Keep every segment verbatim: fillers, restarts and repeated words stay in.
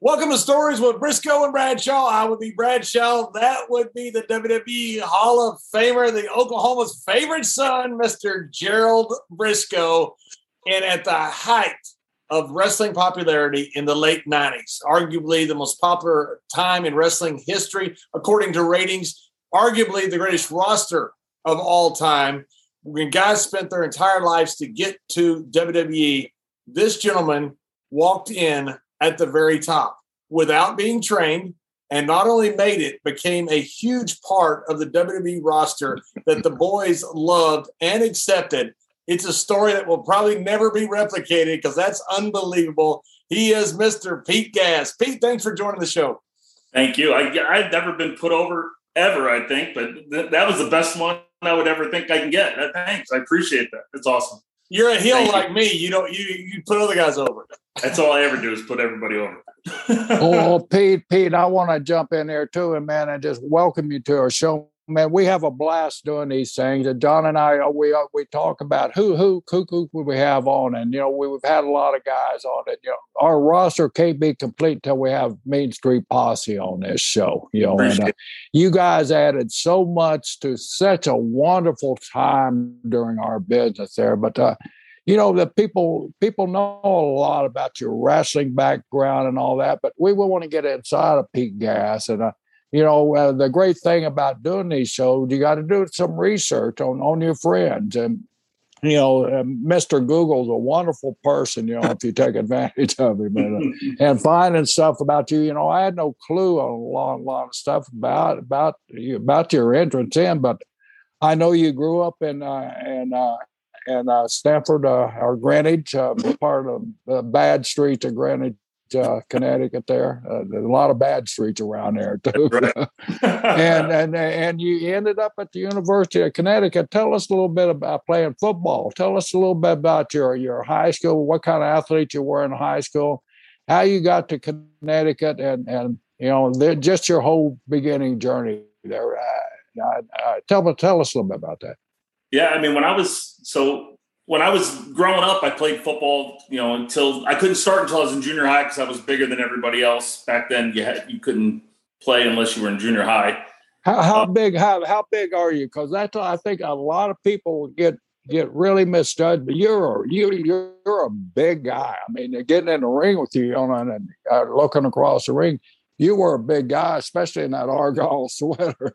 Welcome to Stories with Briscoe and Bradshaw. I would be Bradshaw. That would be the W W E Hall of Famer, the Oklahoma's favorite son, Mister Gerald Briscoe. And at the height of wrestling popularity in the late nineties, arguably the most popular time in wrestling history, according to ratings, arguably the greatest roster of all time. When guys spent their entire lives to get to W W E, this gentleman walked in at the very top without being trained, and not only made it, became a huge part of the W W E roster that the boys loved and accepted. It's a story that will probably never be replicated because that's unbelievable. He is Mister Pete Gas. Pete, thanks for joining the show. Thank you. I, I've never been put over ever, I think, but th- that was the best one I would ever think I can get. Uh, thanks. I appreciate that. It's awesome. You're a heel Thank like you. me. You don't. You you put other guys over. That's all I ever do is put everybody over. Oh, Pete, Pete, I want to jump in there too, and man, and just welcome you to our show. Man, we have a blast doing these things. And John and I, we we talk about who who who who would we have on, and you know we've had a lot of guys on it. You know, our roster can't be complete till we have Main Street Posse on this show. You know, and, uh, you guys added so much to such a wonderful time during our business there, but. Uh, You know, the people people know a lot about your wrestling background and all that, but we will want to get inside of Pete Gas. And, uh, you know, uh, the great thing about doing these shows, you got to do some research on, on your friends. And, you know, uh, Mister Google's a wonderful person, you know, if you take advantage of him. And, uh, and finding stuff about you, you know, I had no clue on a lot, lot of stuff about, about, you, about your entrance in, but I know you grew up in, uh, in, uh, and uh, Stanford uh, or Greenwich, uh, part of the bad streets of Greenwich, uh, Connecticut. There, uh, there's a lot of bad streets around there too. Right. and and and you ended up at the University of Connecticut. Tell us a little bit about playing football. Tell us a little bit about your your high school. What kind of athlete you were in high school? How you got to Connecticut, and and you know just your whole beginning journey there. Uh, uh, uh, tell tell us a little bit about that. Yeah, I mean, when I was so when I was growing up, I played football. You know, until I couldn't start until I was in junior high because I was bigger than everybody else back then. You had, you couldn't play unless you were in junior high. How, how uh, big? How how big are you? Because that's I think a lot of people get get really misjudged. But you're a, you you're a big guy. I mean, getting in the ring with you on and uh, looking across the ring. You were a big guy, especially in that Argyle sweater.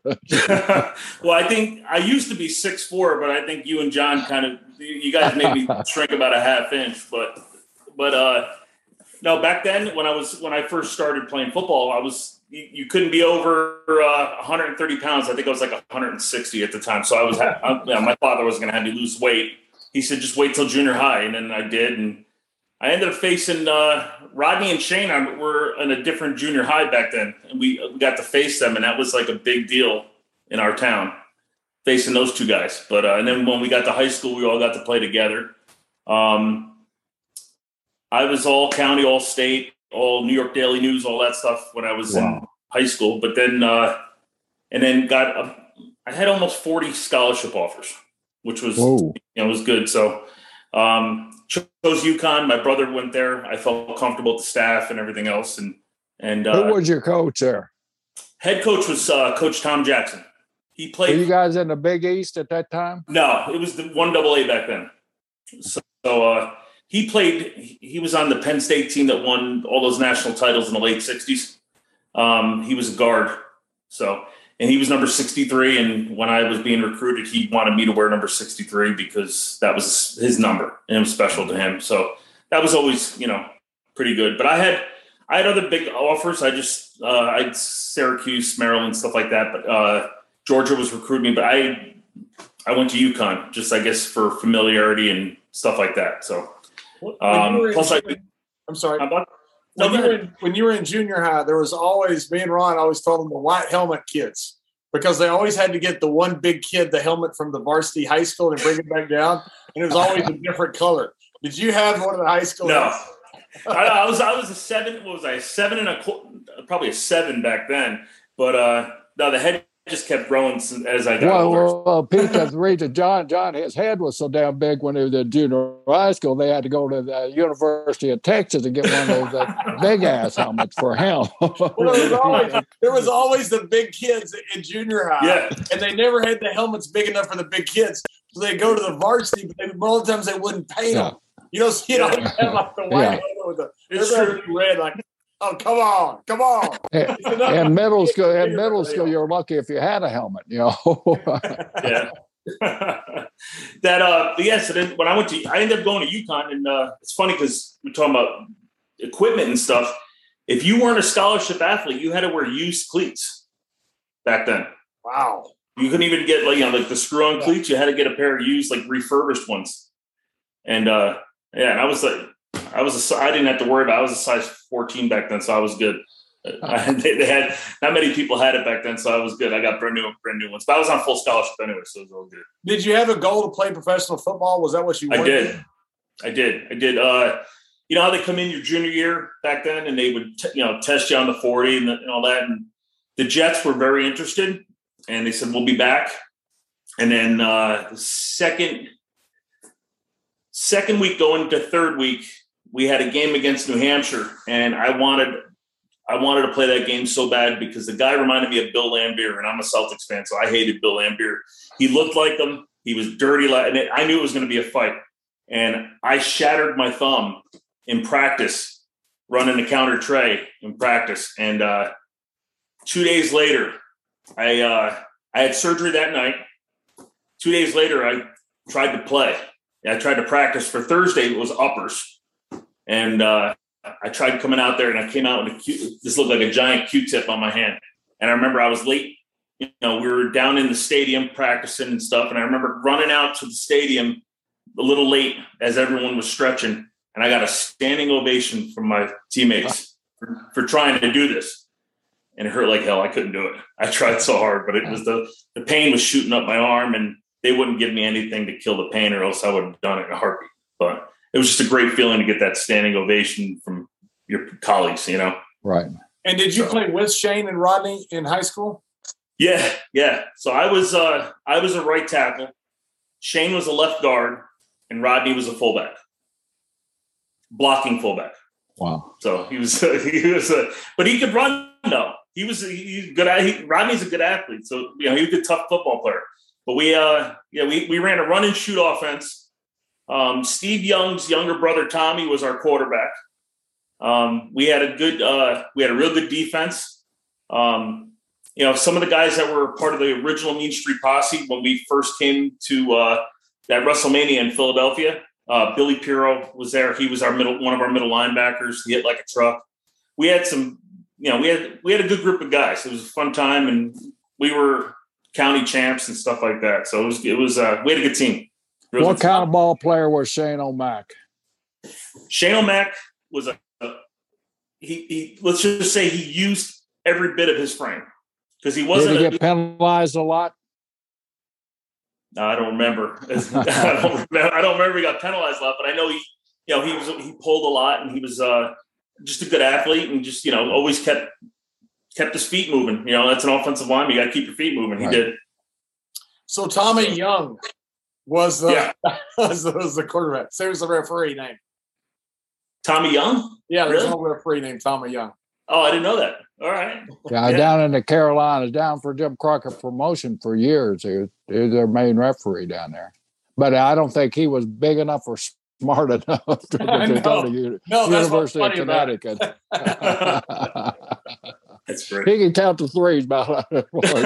Well, I think I used to be six foot four, but I think you and John kind of, you guys made me shrink about a half inch. But, but uh, no, back then when I was, when I first started playing football, I was, you, you couldn't be over uh, one hundred thirty pounds. I think I was like one hundred sixty at the time. So I was, I, yeah, my father was going to have me lose weight. He said, just wait till junior high. And then I did. And I ended up facing uh, Rodney and Shane. I, were in a different junior high back then, and we, we got to face them, and that was like a big deal in our town, facing those two guys. But uh, and then when we got to high school, we all got to play together. Um, I was all county, all state, all New York Daily News, all that stuff when I was wow. in high school. But then, uh, and then got a, I had almost forty scholarship offers, which was Whoa. you know was good. So. Um, chose UConn. My brother went there. I felt comfortable with the staff and everything else. And and uh, who was your coach there? Head coach was uh, Coach Tom Jackson. He played. Were you guys in the Big East at that time? No, it was the one double A back then. So, so uh, he played. He was on the Penn State team that won all those national titles in the late sixties. Um, he was a guard. So. And he was number sixty-three. And when I was being recruited, he wanted me to wear number sixty-three because that was his number and it was special to him. So that was always, you know, pretty good. But I had, I had other big offers. I just, uh, I had Syracuse, Maryland, stuff like that. But uh, Georgia was recruiting me. But I, I went to UConn just, I guess, for familiarity and stuff like that. So, um, plus I, I'm sorry. About, When, no, you were in, when you were in junior high, there was always, me and Ron always told them the white helmet kids because they always had to get the one big kid the helmet from the varsity high school and bring it back down. And it was always a different color. Did you have one of the high school? No. I, I was I was a seven. What was I? A seven and a probably a seven back then. But uh, no, the head just kept growing as I got well, older. Well, well, Pete, that's the reason John, John, his head was so damn big when he was in junior high school. They had to go to the University of Texas to get one of those uh, big ass helmets for him. Well, there was always there was always the big kids in junior high, yeah. and they never had the helmets big enough for the big kids. So they go to the varsity, but they, a lot of times they wouldn't paint Yeah. them. You don't see it all the time, like the white Yeah. with the It's everybody red, like, oh, come on, come on. In middle school, in middle school, you're lucky if you had a helmet, you know. Yeah. that uh yeah, so then when I went to I ended up going to UConn, and uh it's funny because we're talking about equipment and stuff. If you weren't a scholarship athlete, you had to wear used cleats back then. Wow. You couldn't even get like you know like the screw-on Yeah. cleats. You had to get a pair of used, like refurbished ones. And uh yeah, and I was like I was a, I didn't have to worry about it. I was a size fourteen back then, so I was good. I, they, they had not many people had it back then, so I was good. I got brand new brand new ones, but I was on full scholarship anyway, so it was all good. Did you have a goal to play professional football? Was that what you I wanted? did. I did. I did. Uh, you know how they come in your junior year back then, and they would, t- you know, test you on the forty and, the, and all that. And the Jets were very interested, and they said we'll be back. And then uh, the second second week going to third week, we had a game against New Hampshire, and I wanted I wanted to play that game so bad because the guy reminded me of Bill Laimbeer, and I'm a Celtics fan, so I hated Bill Laimbeer. He looked like him. He was dirty, and it, I knew it was going to be a fight. And I shattered my thumb in practice, running the counter tray in practice. And uh, two days later, I uh, I had surgery that night. Two days later, I tried to play. I tried to practice for Thursday. It was uppers. And uh, I tried coming out there, and I came out with a Q- this looked like a giant Q-tip on my hand. And I remember I was late. You know, we were down in the stadium practicing and stuff. And I remember running out to the stadium a little late as everyone was stretching. And I got a standing ovation from my teammates for, for trying to do this. And it hurt like hell. I couldn't do it. I tried so hard, but it was the, the pain was shooting up my arm, and they wouldn't give me anything to kill the pain, or else I would have done it in a heartbeat. But it was just a great feeling to get that standing ovation from your colleagues, you know? Right. And did you So. play with Shane and Rodney in high school? Yeah, yeah. So I was uh, I was a right tackle. Shane was a left guard, and Rodney was a fullback, blocking fullback. Wow. So he was he was a, but he could run though. He was he's good. At, he, Rodney's a good athlete, so you know he was a tough football player. But we uh yeah we we ran a run and shoot offense. Um, Steve Young's younger brother Tommy was our quarterback. Um, we had a good uh, we had a real good defense. Um, you know, some of the guys that were part of the original Mean Street Posse when we first came to uh, that WrestleMania in Philadelphia. Uh, Billy Pirro was there. He was our middle one of our middle linebackers. He hit like a truck. We had some, you know, we had we had a good group of guys. It was a fun time, and we were county champs and stuff like that. So it was it was uh, we had a good team. Really What kind of ball player was Shane O'Mac? Shane O'Mac was a, a he, he. Let's just say he used every bit of his frame because he wasn't. Did he a, get penalized a lot? No, I don't remember. I don't remember. I don't remember he got penalized a lot, but I know he, you know, he was he pulled a lot, and he was uh, just a good athlete, and just you know always kept kept his feet moving. You know, that's an offensive lineman. You got to keep your feet moving. He Right. did. So Tommy So- Young was the Yeah. was, the, was the quarterback. So he was the referee name. Tommy Young. Yeah, there's Really? a referee named Tommy Young. Oh, I didn't know that. All right. Yeah, Yeah. down in the Carolinas, down for Jim Crockett promotion for years. He was, he was their main referee down there. But I don't think he was big enough or smart enough to, I to know. go to U- No, that's what's University of funny about it. Connecticut. That's great. He can count to threes about it.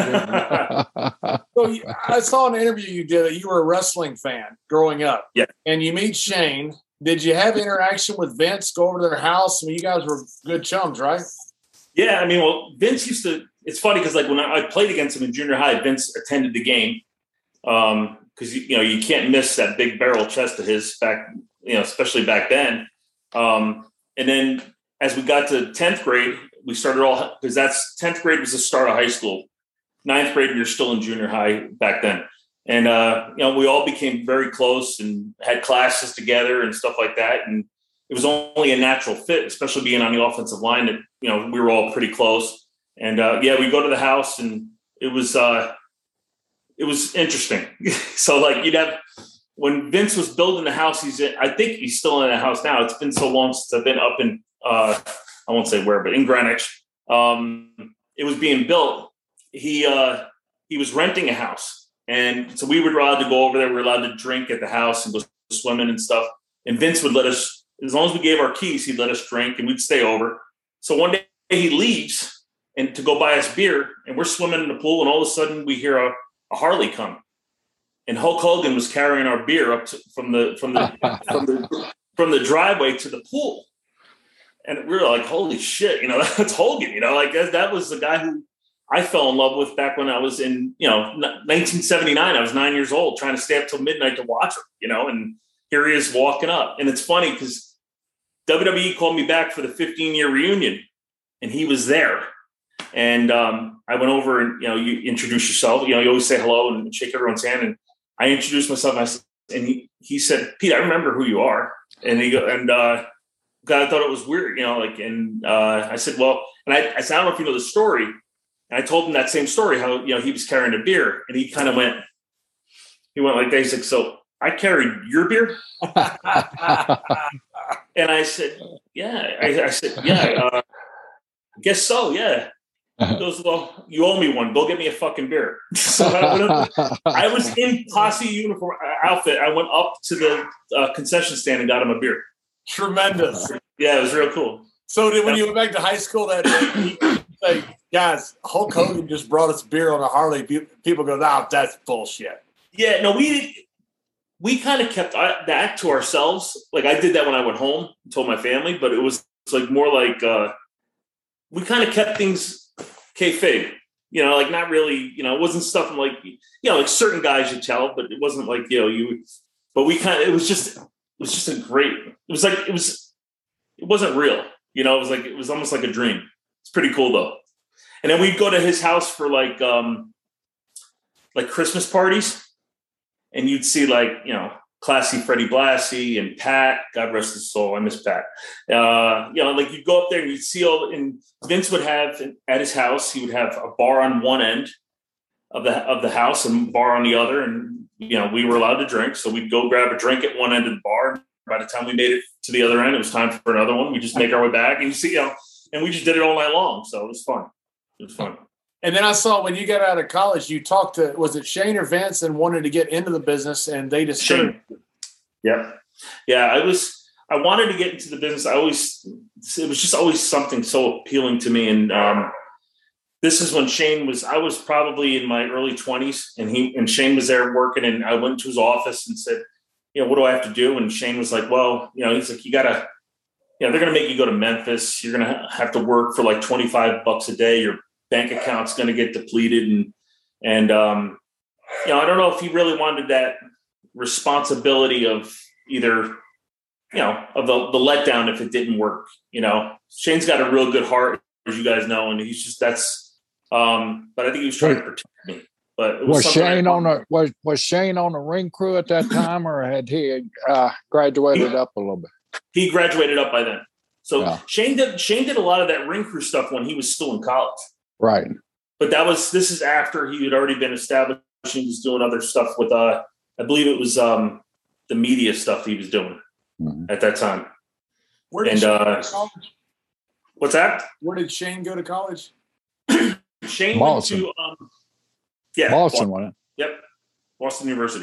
So you- I saw an interview you did that you were a wrestling fan growing up. Yeah. And you meet Shane. Did you have interaction with Vince? Go over to their house? I mean, you guys were good chums, right? Yeah, I mean, well, Vince used to. It's funny because like when I, I played against him in junior high, Vince attended the game because you, you know you can't miss that big barrel chest of his back, you know, especially back then. Um, and then as we got to tenth grade, we started all because that's tenth grade was the start of high school. Ninth grade, we were still in junior high back then, and uh, you know we all became very close and had classes together and stuff like that, and it was only a natural fit, especially being on the offensive line that, you know, we were all pretty close. And uh, yeah, we go to the house and it was uh, it was interesting. So like you'd have when Vince was building the house, he's in, I think he's still in the house now. It's been so long since I've been up in uh, I won't say where, but in Greenwich. Um, it was being built. He uh, he was renting a house, and so we were allowed to go over there. We were allowed to drink at the house and go swimming and stuff. And Vince would let us, as long as we gave our keys, he'd let us drink, and we'd stay over. So one day he leaves and to go buy us beer, and we're swimming in the pool, and all of a sudden we hear a, a Harley come, and Hulk Hogan was carrying our beer up to, from the from the from the from the driveway to the pool, and we were like, "Holy shit!" You know, that's Hogan. You know, like that, that was the guy who I fell in love with back when I was in, you know, nineteen seventy-nine. I was nine years old, trying to stay up till midnight to watch him. You know, and here he is walking up, and it's funny because W W E called me back for the fifteen year reunion, and he was there. And um, I went over and, you know, you introduce yourself. You know, you always say hello and shake everyone's hand. And I introduced myself, and, I said, and he he said, "Pete, I remember who you are." And he go, and uh, I thought it was weird, you know, like, and uh, I said, "Well," and I, I said, "I don't know if you know the story." And I told him that same story, how, you know, he was carrying a beer, and he kind of went, he went like that. He's like, "So I carried your beer?" And I said, "Yeah." I, I said, "Yeah, uh, I guess so. Yeah." He goes, "Well, you owe me one. Go get me a fucking beer." So I, I was in posse uniform outfit. I went up to the uh, concession stand and got him a beer. Tremendous. Yeah, it was real cool. So did, when you went back to high school that day, you say, "Guys, Hulk Hogan just brought us beer on a Harley." People go, "No, that's bullshit." Yeah, no, we we kind of kept that to ourselves. Like I did that when I went home and told my family, but it was like more like uh, we kind of kept things kayfabe, you know, like not really, you know, it wasn't stuff like, you know, like certain guys you tell, but it wasn't like, you know, you, but we kind of, it was just, it was just a great, it was like, it was, it wasn't real, you know, it was like, it was almost like a dream. It's pretty cool though. And then we'd go to his house for like, um, like Christmas parties, and you'd see like, you know, classy Freddie Blassie and Pat, God rest his soul. I miss Pat. Uh, you know, like you'd go up there and you'd see all, and Vince would have at his house, he would have a bar on one end of the of the house and bar on the other. And, you know, we were allowed to drink. So we'd go grab a drink at one end of the bar. By the time we made it to the other end, it was time for another one. We just make our way back, and you see, you know, and we just did it all night long. So it was fun. It was fun. And then I saw when you got out of college, you talked to, was it Shane or Vince, and wanted to get into the business, and they just Shane. Yeah. Yeah. I was, I wanted to get into the business. I always, it was just always something so appealing to me. And um, this is when Shane was, I was probably in my early twenties, and he, and Shane was there working, and I went to his office and said, you know, "What do I have to do?" And Shane was like, "Well, you know," he's like, "You gotta, you know, they're going to make you go to Memphis. You're going to have to work for like twenty-five bucks a day. Your bank account's going to get depleted." And, and, um, you know, I don't know if he really wanted that responsibility of either, you know, of the, the letdown if it didn't work. You know, Shane's got a real good heart, as you guys know, and he's just, that's, um, but I think he was trying to protect me. But it was, was Shane on the was was Shane on the ring crew at that time, or had he uh, graduated he, up a little bit? He graduated up by then. So yeah. Shane did Shane did a lot of that ring crew stuff when he was still in college. Right. But that was, this is after he had already been established. He was doing other stuff with, uh, I believe it was um, the media stuff he was doing mm-hmm. at that time. Where did and, Shane uh, go to college? What's that? Where did Shane go to college? Shane Boston. went to, um, yeah. Boston, wasn't it? Yep. Boston University.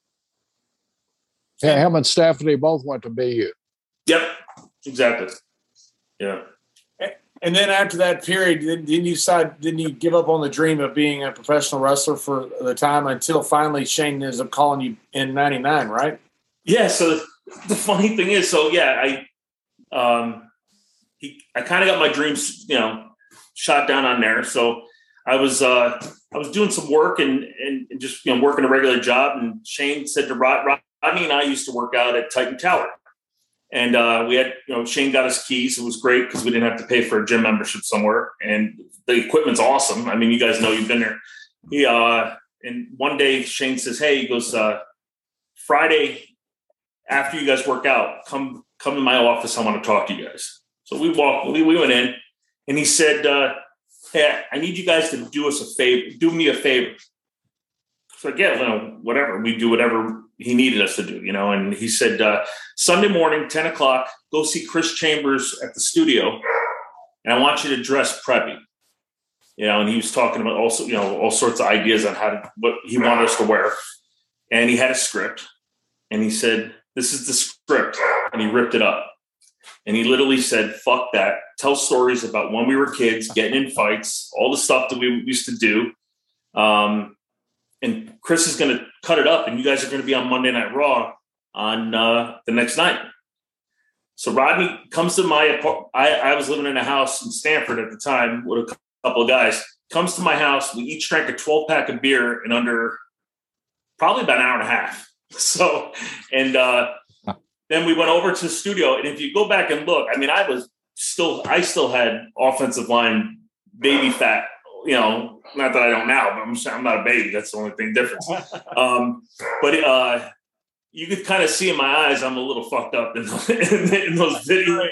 Yeah, him and Stephanie both went to B U. Yep. Exactly. Yeah. And then after that period, didn't you decide, didn't you give up on the dream of being a professional wrestler for the time until finally Shane ends up calling you in ninety-nine, right? Yeah. So the funny thing is, so yeah, I, um, he, I kind of got my dreams, you know, shot down on there. So I was, uh, I was doing some work and, and just, you know, working a regular job. And Shane said to Rod, Rodney and I used to work out at Titan Tower. And uh, we had, you know, Shane got us keys. It was great because we didn't have to pay for a gym membership somewhere. And the equipment's awesome. I mean, you guys know, you've been there. He, uh, and one day Shane says, "Hey," he goes, uh, "Friday after you guys work out, come come to my office. I want to talk to you guys." So we walked, we, we went in, and he said, uh, hey, I need you guys to do us a favor, do me a favor. So again, you know, whatever, we do whatever he needed us to do, you know. And he said, uh, Sunday morning, ten o'clock, go see Chris Chambers at the studio, and I want you to dress preppy. You know, and he was talking about also, you know, all sorts of ideas on how to, what he wanted us to wear. And he had a script, and he said, this is the script. And he ripped it up. And he literally said, fuck that. Tell stories about when we were kids, getting in fights, all the stuff that we used to do. Um, and Chris is going to cut it up, and you guys are going to be on Monday Night Raw on uh, the next night. So Rodney comes to my apartment. I, I was living in a house in Stanford at the time with a couple of guys, comes to my house. We each drank a twelve pack of beer in under probably about an hour and a half. So, and uh, then we went over to the studio. And if you go back and look, I mean, I was still, I still had offensive line baby fat, you know, not that I don't now, but I'm, I'm not a baby. That's the only thing difference. Um, but uh, you could kind of see in my eyes, I'm a little fucked up in, in, in those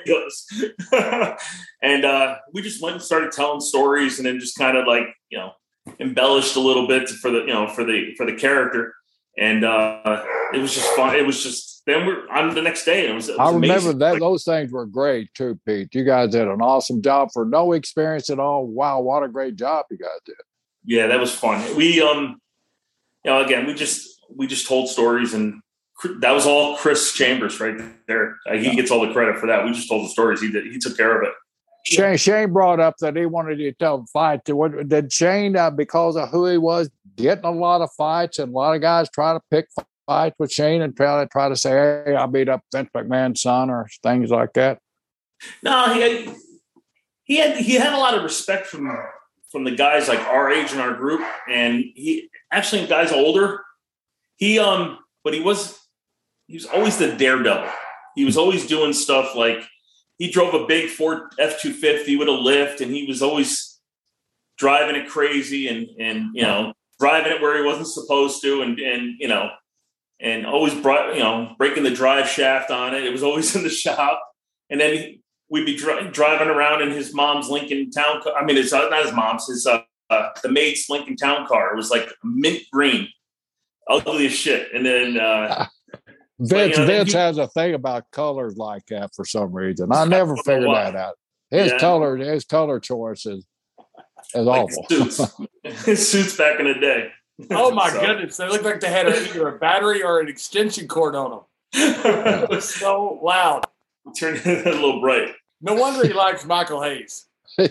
videos. And uh, we just went and started telling stories, and then just kind of like, you know, embellished a little bit for the, you know, for the, for the character. And uh, it was just fun. It was just, then we're on the next day. And it was, it was I remember amazing. that Like, those things were great too, Pete. You guys did an awesome job for no experience at all. Wow, what a great job you guys did. yeah, that was fun. We, um, you know, again, we just, we just told stories, and that was all Chris Chambers right there. Uh, he gets all the credit for that. We just told the stories. He did. He took care of it. Shane Shane brought up that he wanted you to tell the fight. What, did Shane, uh, because of who he was, getting a lot of fights, and a lot of guys try to pick fights with Shane and try to try to say, "Hey, I beat up Vince McMahon's son," or things like that? No, he he had he had a lot of respect from from the guys like our age in our group, and he actually guys older. He um, but he was he was always the daredevil. He was always doing stuff like. He drove a big Ford F two fifty with a lift, and he was always driving it crazy and, and, you know, driving it where he wasn't supposed to. And, and, you know, and always brought, you know, breaking the drive shaft on it. It was always in the shop. And then he, we'd be dri- driving around in his mom's Lincoln Town car. I mean, it's uh, not his mom's, his, uh, uh, the maid's Lincoln Town car. It was like mint green, ugly as shit. And then, uh, Vince, you know, Vince he, has a thing about colors like that for some reason. I never figured why. that out. His Yeah. color, his color choice is, is like awful. Suits. His suits back in the day. Oh my So. goodness! They looked like they had a, either a battery or an extension cord on them. It was so loud. Turned a little bright. No wonder he likes Michael Hayes.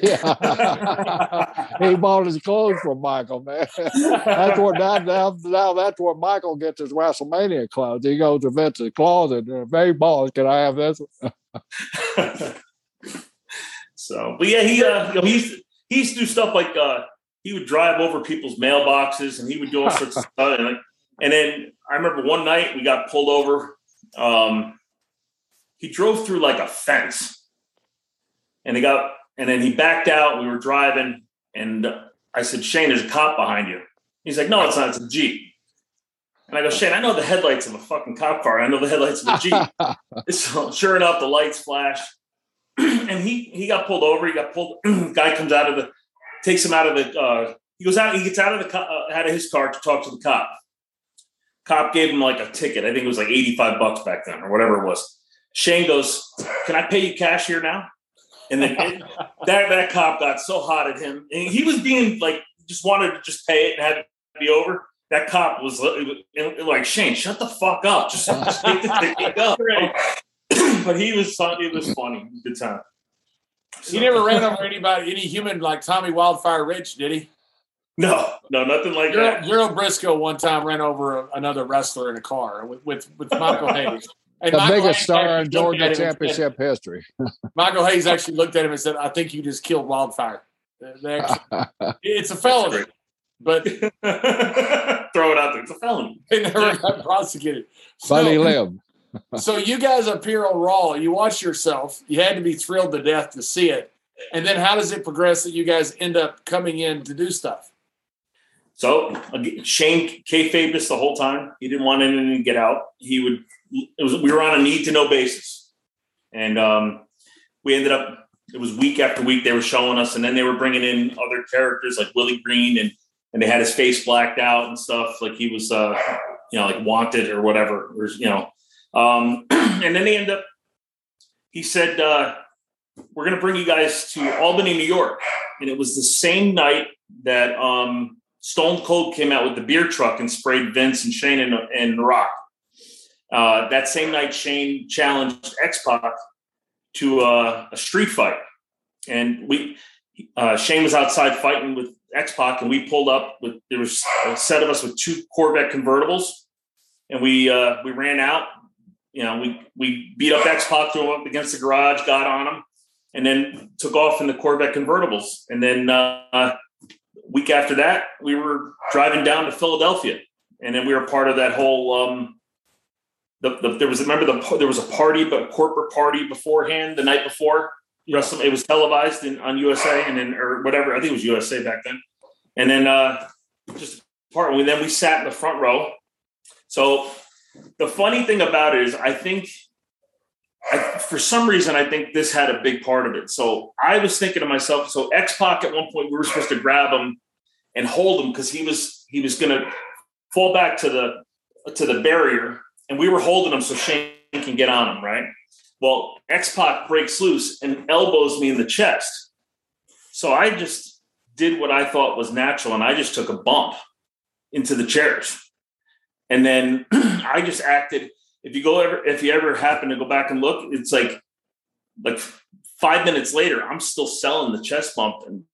Yeah. He bought his clothes from Michael, man. That's where now, now, now that's where Michael gets his WrestleMania clothes. He goes to Vince's closet and, "Hey, boss, can I have this?" So, but yeah, he uh, you know, he used to, he used to do stuff like uh, he would drive over people's mailboxes, and he would do all sorts of stuff. And, like, and then I remember one night we got pulled over. Um, he drove through like a fence, and he got. And then he backed out. We were driving, and I said, "Shane, there's a cop behind you." He's like, "No, it's not. It's a Jeep." And I go, "Shane, I know the headlights of a fucking cop car. I know the headlights of a Jeep." So sure enough, the lights flash, and he he got pulled over. He got pulled. Guy comes out of the, takes him out of the. Uh, he goes out. He gets out of the uh, out of his car to talk to the cop. Cop gave him like a ticket. I think it was like eighty-five bucks back then, or whatever it was. Shane goes, "Can I pay you cash here now?" And then it, that that cop got so hot at him, and he was being like, just wanted to just pay it and have it be over. That cop was like, "Shane, shut the fuck up! Just, just take the ticket up." But he was fun. It was funny. Good time. So, He never ran over anybody, any human like Tommy Wildfire Rich, did he? No, no, nothing like Gerald, that. Gerald Briscoe one time ran over a, another wrestler in a car with with, with Michael Hayes. And The Michael biggest Hayes star in actually looked Georgia at him and said- championship history. Michael Hayes actually looked at him and said, "I think you just killed Wildfire." They actually, it's a felony, but Throw it out there. It's a felony. they never got prosecuted. But he So, lived. so you guys up here on Raw, you watch yourself. You had to be thrilled to death to see it. And then how does it progress that you guys end up coming in to do stuff? So again, Shane kayfabed us the whole time. He didn't want anything to get out. He would. It was we were on a need to know basis, and um, we ended up it was week after week they were showing us, and then they were bringing in other characters like Willie Green, and and they had his face blacked out and stuff, like he was, uh, you know, like wanted or whatever, or, you know. Um, and then they end up, he said, uh, we're going to bring you guys to Albany, New York. And it was the same night that um, Stone Cold came out with the beer truck and sprayed Vince and Shane and, and Rock. Uh, that same night, Shane challenged X-Pac to uh, a street fight. And we, uh, Shane was outside fighting with X-Pac, and we pulled up with, there was a set of us with two Corvette convertibles, and we uh, we ran out. You know, we we beat up X-Pac, threw him up against the garage, got on him, and then took off in the Corvette convertibles. And then uh, a week after that, we were driving down to Philadelphia, and then we were part of that whole. Um, the, the, there was remember the there was a party, but a corporate party beforehand the night before. Wrestle, it was televised in, on U S A, and then or whatever. I think it was U S A back then. And then uh, just part. And then we sat in the front row. So the funny thing about it is, I think, I, for some reason, I think this had a big part of it. So I was thinking to myself, so X-Pac at one point we were supposed to grab him and hold him because he was he was going to fall back to the to the barrier, and we were holding him so Shane can get on him, right? Well, X-Pac breaks loose and elbows me in the chest. So I just did what I thought was natural, and I just took a bump into the chairs. And then I just acted. If you go ever, if you ever happen to go back and look, it's like, like five minutes later, I'm still selling the chest bump and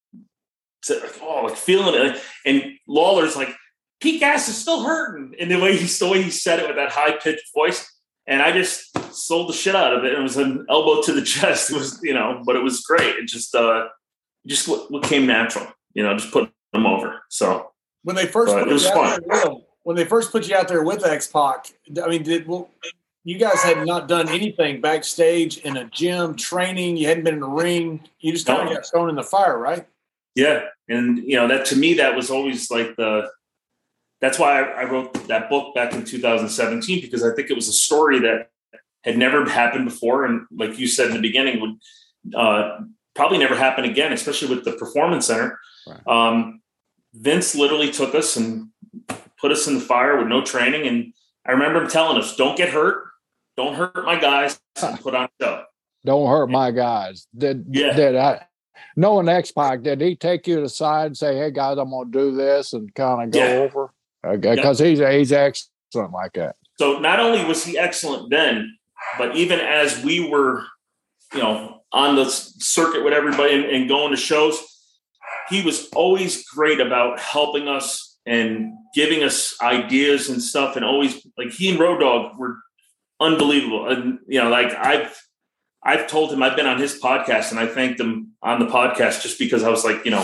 oh, like feeling it. And Lawler's like, peak ass is still hurting. And the way he, the way he said it with that high pitched voice. And I just sold the shit out of it. It was an elbow to the chest. It was, you know, but it was great. It just, uh, just what, what came natural, you know, just putting them over. So when they first put it was you fun. out there with them, when they first put you out there with X-Pac, I mean, did well, you guys had not done anything backstage in a gym training? You hadn't been in the ring. You just kind of got thrown in the fire, right? Yeah, and you know that to me that was always like the. That's why I, I wrote that book back in two thousand seventeen, because I think it was a story that had never happened before. And like you said in the beginning, would uh, probably never happen again, especially with the Performance Center. Right. Um, Vince literally took us and put us in the fire with no training. And I remember him telling us, don't get hurt. Don't hurt my guys. And put on a show. Don't hurt my guys. Did, yeah. did I, knowing X-Pac, did he take you to the side and say, hey, guys, I'm going to do this and kind of go yeah. over? Because okay, yeah. he's he's excellent like that. So not only was he excellent then, but even as we were, you know, on the circuit with everybody and, and going to shows, he was always great about helping us and giving us ideas and stuff. And always, like, he and Road Dogg were unbelievable. And, you know, like I've, I've told him I've been on his podcast, and I thanked him on the podcast just because I was like, you know,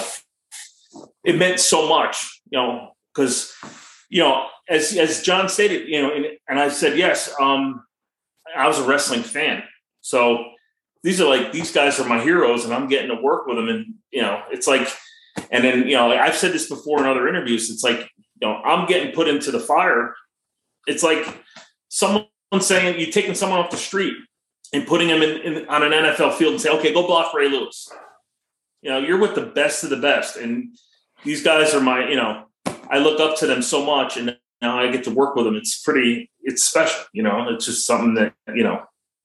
it meant so much, you know, because, you know, as, as John stated, you know, and, and I said, yes, um, I was a wrestling fan. So these are like, these guys are my heroes, and I'm getting to work with them. And, you know, it's like, and then, you know, I've said this before in other interviews. It's like, you know, I'm getting put into the fire. It's like someone saying, you're taking someone off the street and putting him in, in on an N F L field and say, okay, go block Ray Lewis. You know, you're with the best of the best. And these guys are my, you know, I look up to them so much, and now I get to work with them. It's pretty, it's special, you know, it's just something that, you know.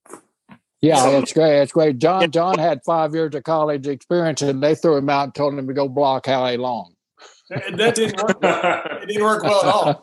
Yeah, something. It's great. It's great. John, John had five years of college experience, and they threw him out and told him to go block Hallie Long. That didn't work well. It didn't work well at all.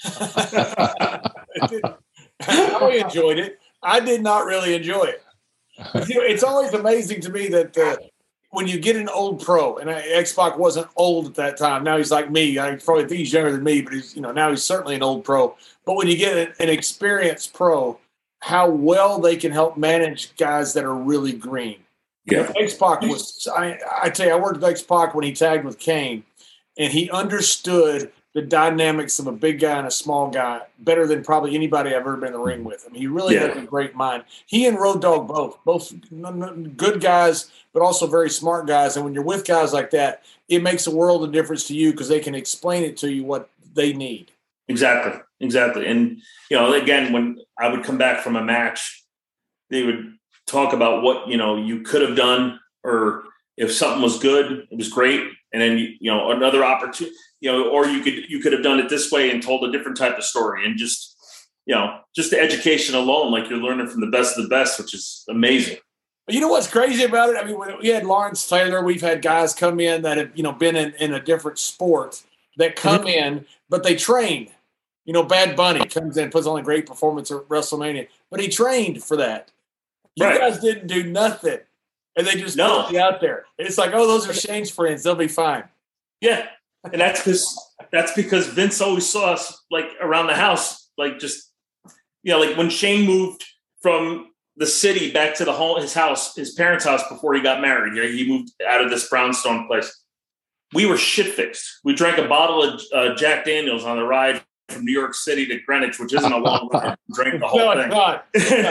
It didn't. I enjoyed it. I did not really enjoy it. You know, it's always amazing to me that uh, when you get an old pro, and X-Pac wasn't old at that time. Now he's like me. I probably think he's younger than me, but he's, you know, now he's certainly an old pro. But when you get an, an experienced pro, how well they can help manage guys that are really green. Yeah. You know, X-Pac was, I, I tell you, I worked with X-Pac when he tagged with Kane, and he understood the dynamics of a big guy and a small guy better than probably anybody I've ever been in the ring with. I mean, he really yeah. has a great mind. He and Road Dogg both, both good guys, but also very smart guys. And when you're with guys like that, it makes a world of difference to you because they can explain it to you what they need. Exactly. Exactly. And, you know, again, when I would come back from a match, they would talk about what, you know, you could have done or if something was good, it was great. And then, you know, another opportunity, you know, or you could, you could have done it this way and told a different type of story. And just, you know, just the education alone, like you're learning from the best of the best, which is amazing. You know what's crazy about it? I mean, when we had Lawrence Taylor, we've had guys come in that have, you know, been in, in a different sport that come mm-hmm. in, but they train. You know, Bad Bunny comes in, puts on a great performance at WrestleMania, but he trained for that. You right. guys didn't do nothing, and they just no. put you out there. It's like, oh, those are Shane's friends; they'll be fine. Yeah, and that's because that's because Vince always saw us like around the house, like just you know, like when Shane moved from the city back to the home, his house, his parents' house before he got married. You know, he moved out of this brownstone place. We were shit fixed. We drank a bottle of uh, Jack Daniels on the ride from New York City to Greenwich, which isn't a long ride. Drank the whole no, thing. God.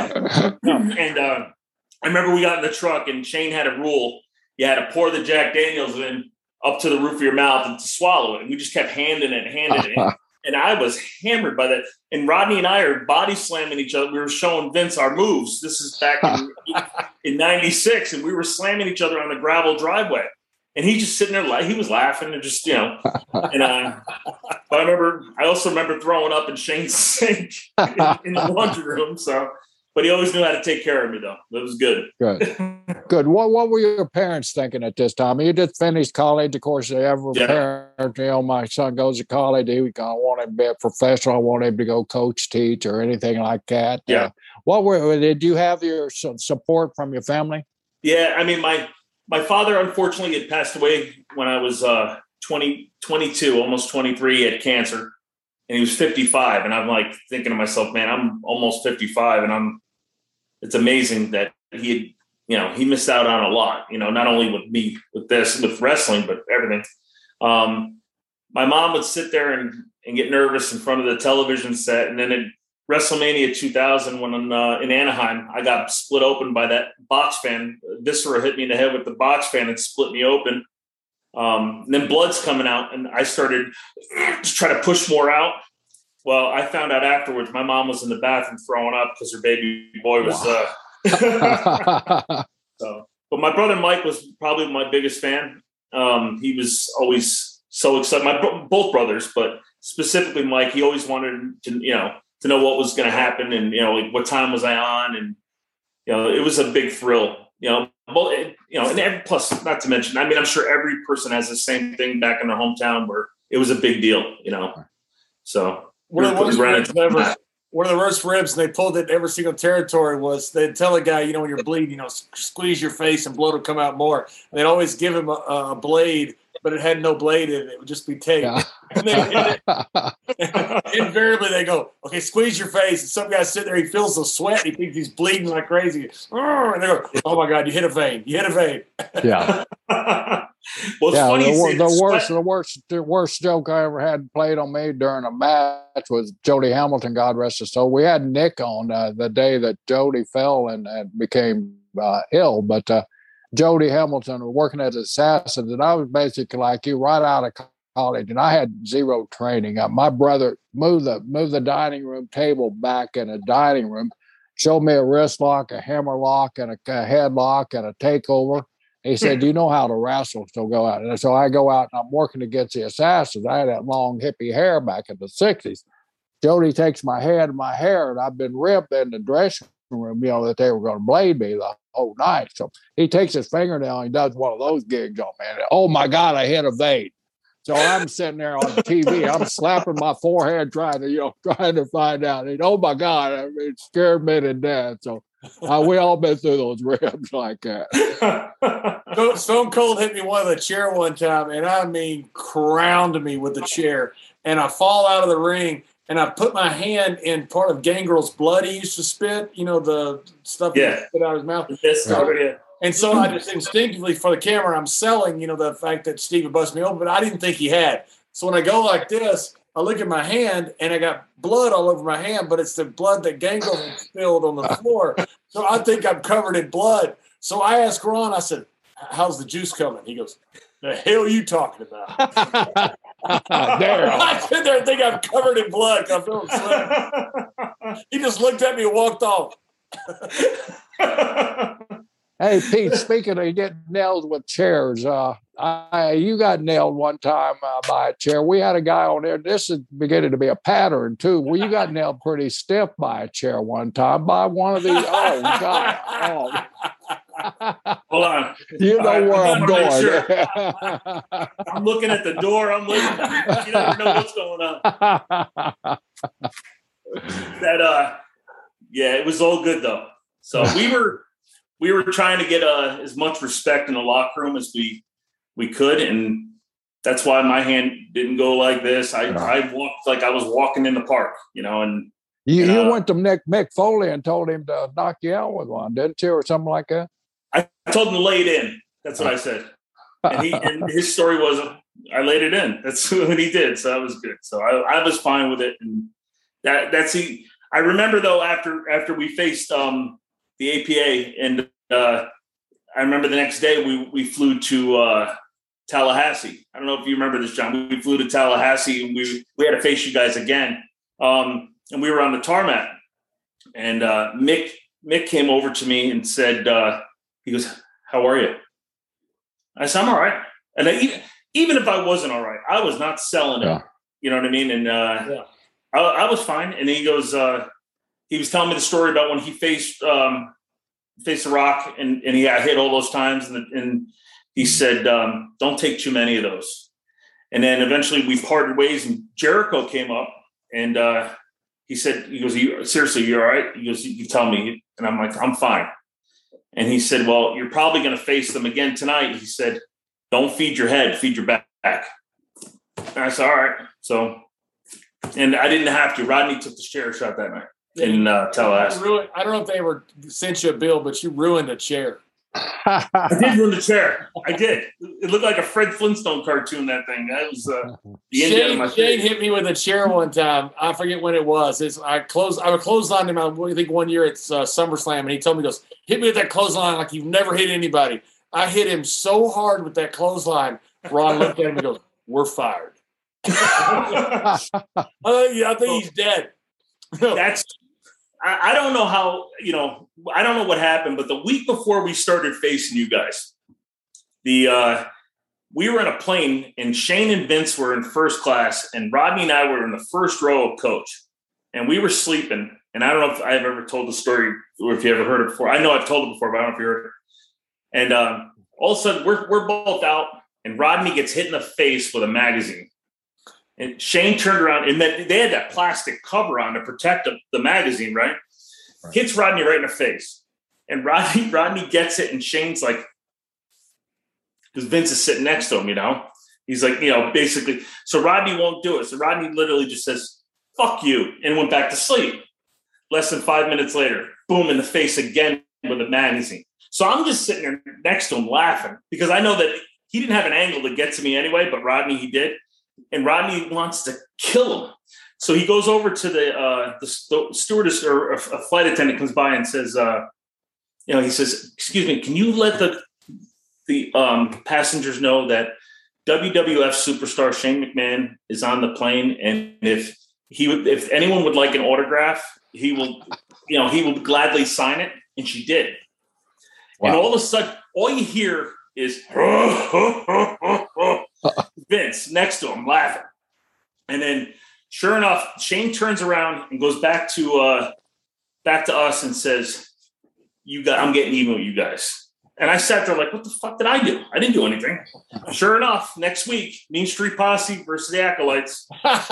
No. No. And uh, I remember we got in the truck, and Shane had a rule: you had to pour the Jack Daniels in up to the roof of your mouth and to swallow it. And we just kept handing it, handing it. And I was hammered by that. And Rodney and I are body slamming each other. We were showing Vince our moves. This is back in, in ninety-six. And we were slamming each other on the gravel driveway. And he just sitting there, he was laughing and just, you know. And uh, but I remember, I also remember throwing up in Shane's sink in, in the laundry room. So, but he always knew how to take care of me, though. It was good. Good. Good. What What were your parents thinking at this time? You just finished college. Of course, every yeah. parent, you know, my son goes to college. He I want him to be a professional. I want him to go coach, teach, or anything like that. Yeah. Uh, what were, did you have your support from your family? Yeah. I mean, my, my father, unfortunately, had passed away when I was uh, twenty, twenty-two, almost twenty-three. He had cancer, and he was fifty-five. And I'm like thinking to myself, man, I'm almost fifty-five, and I'm, it's amazing that he had, you know, he missed out on a lot, you know, not only with me, with this, with wrestling, but everything. Um, my mom would sit there and, and get nervous in front of the television set. And then at WrestleMania two thousand, when uh, in Anaheim, I got split open by that box fan. Viscera hit me in the head with the box fan and split me open. Um, and then blood's coming out, and I started to try to push more out. Well, I found out afterwards my mom was in the bathroom throwing up because her baby boy was wow. uh so, but my brother Mike was probably my biggest fan. Um, he was always so excited. My both brothers, but specifically Mike, he always wanted to, you know, to know what was going to happen, and you know, like what time was I on, and you know, it was a big thrill. You know, well, it, you know, and every, plus, not to mention, I mean, I'm sure every person has the same thing back in their hometown where it was a big deal. You know, so. One of, the worst ribs ever, one of the worst ribs, and they pulled it in every single territory, was they'd tell a guy, you know, when you're bleeding, you know, squeeze your face and blood will come out more. And they'd always give him a, a blade, but it had no blade in it. It would just be tape. Yeah. And they, and invariably, they go, okay, squeeze your face. And some guy sitting there, he feels the sweat. He thinks he's bleeding like crazy. And they go, oh, my God, you hit a vein. You hit a vein. Yeah. Well, it's yeah, funny the, the, the worst, the worst, the worst joke I ever had played on me during a match was Jody Hamilton, God rest his soul. We had Nick on uh, the day that Jody fell and, and became uh, ill, but uh, Jody Hamilton was working as Assassins, and I was basically like you, right out of college, and I had zero training. Uh, my brother moved the moved the dining room table back in a dining room, showed me a wrist lock, a hammer lock, and a, a headlock, and a takeover. He said, "Do you know how to wrestle?" So go out. And so I go out and I'm working against the Assassins. I had that long hippie hair back in the sixties. Jody takes my head and my hair, and I've been ripped in the dressing room, you know, that they were going to blade me the whole night. So he takes his fingernail and he does one of those gigs on me. And, oh, my God, I hit a vein. So I'm sitting there on T V. I'm slapping my forehead trying to, you know, trying to find out. And, oh, my God, I mean, it scared me to death. So Uh, we all been through those ribs like that. Stone Cold hit me one of the chair one time, and I mean crowned me with the chair. And I fall out of the ring, and I put my hand in part of Gangrel's blood he used to spit, you know, the stuff yeah. he spit out of his mouth. Yes, so, yeah. And so I just instinctively, for the camera, I'm selling, you know, the fact that Steve had busted me open, but I didn't think he had. So when I go like this, I look at my hand, and I got blood all over my hand, but it's the blood that Gangrel had spilled on the floor. So I think I'm covered in blood. So I asked Ron, I said, how's the juice coming? He goes, the hell are you talking about? There. I sit there and think I'm covered in blood. I feel slick. He just looked at me and walked off. Hey, Pete, speaking of getting nailed with chairs, uh, I, you got nailed one time uh, by a chair. We had a guy on there. This is beginning to be a pattern, too. Well, you got nailed pretty stiff by a chair one time by one of these. Oh, God. Oh. Hold on. You know right, where I'm going. Sure. I'm looking at the door. I'm looking. You never know what's going on. That, uh, yeah, it was all good, though. So we were we were trying to get uh, as much respect in the locker room as we we could, and that's why my hand didn't go like this. I, Yeah. I walked like I was walking in the park, you know, and You, and, uh, you went to Nick Mick Foley and told him to knock you out with one, didn't you, or something like that? I told him to lay it in. That's what I said. And he and his story was I laid it in. That's what he did. So that was good. So I, I was fine with it. And that that's he. I remember though after after we faced um, the A P A, and uh, I remember the next day we we flew to uh, Tallahassee. I don't know if you remember this, John. We flew to Tallahassee and we we had to face you guys again. Um, and we were on the tarmac, and uh, Mick Mick came over to me and said, uh, he goes, "How are you?" I said, "I'm all right." And I, even even if I wasn't all right, I was not selling it. Yeah. You know what I mean? And uh, Yeah. I, I was fine. And he goes, uh, he was telling me the story about when he faced um, faced the Rock, and, and he got hit all those times. And, and he said, um, "Don't take too many of those." And then eventually we parted ways, and Jericho came up, and uh, he said, "He goes, you, seriously, you all right?" He goes, "You tell me." And I'm like, "I'm fine." And he said, "Well, you're probably going to face them again tonight." He said, "Don't feed your head, feed your back." And I said, "All right." So, and I didn't have to. Rodney took the chair shot that night in uh, Tallahassee. Ruined, I don't know if they ever sent you a bill, but you ruined a chair. I did ruin the chair. I did. It looked like a Fred Flintstone cartoon, that thing. That was uh, the end of Shane, my Shane face. hit me with a chair one time. I forget when it was. It's, I closed. I clotheslined him. I think one year it's uh, SummerSlam, and he told me, he "Goes hit me with that clothesline like you've never hit anybody." I hit him so hard with that clothesline. Ron looked at him and goes, "We're fired." I think, yeah, I think he's dead. That's I, I don't know how, you know, I don't know what happened, but the week before we started facing you guys, the uh, we were in a plane, and Shane and Vince were in first class, and Rodney and I were in the first row of coach, and we were sleeping. And I don't know if I've ever told the story or if you ever heard it before. I know I've told it before, but I don't know if you heard it. And um, all of a sudden, we're we're both out, and Rodney gets hit in the face with a magazine. And Shane turned around, and they had that plastic cover on to protect the, the magazine, right? right? Hits Rodney right in the face. And Rodney Rodney gets it, and Shane's like, because Vince is sitting next to him, you know? He's like, you know, basically, so Rodney won't do it. So Rodney literally just says, "Fuck you," and went back to sleep. Less than five minutes later, boom, in the face again with a magazine. So I'm just sitting there next to him laughing because I know that he didn't have an angle to get to me anyway, but Rodney, he did. And Rodney wants to kill him. So he goes over to the uh, the stewardess or a flight attendant comes by and says, uh, you know, he says, "Excuse me, can you let the the um, passengers know that W W F superstar Shane McMahon is on the plane, and if he would, if anyone would like an autograph, he will, you know, he will gladly sign it." And she did. Wow. And all of a sudden, all you hear is Vince next to him laughing. And then sure enough, Shane turns around and goes back to uh, back to us and says, "You got, I'm getting even with you guys." And I sat there like, what the fuck did I do? I didn't do anything. Sure enough, next week, Mean Street Posse versus the Acolytes.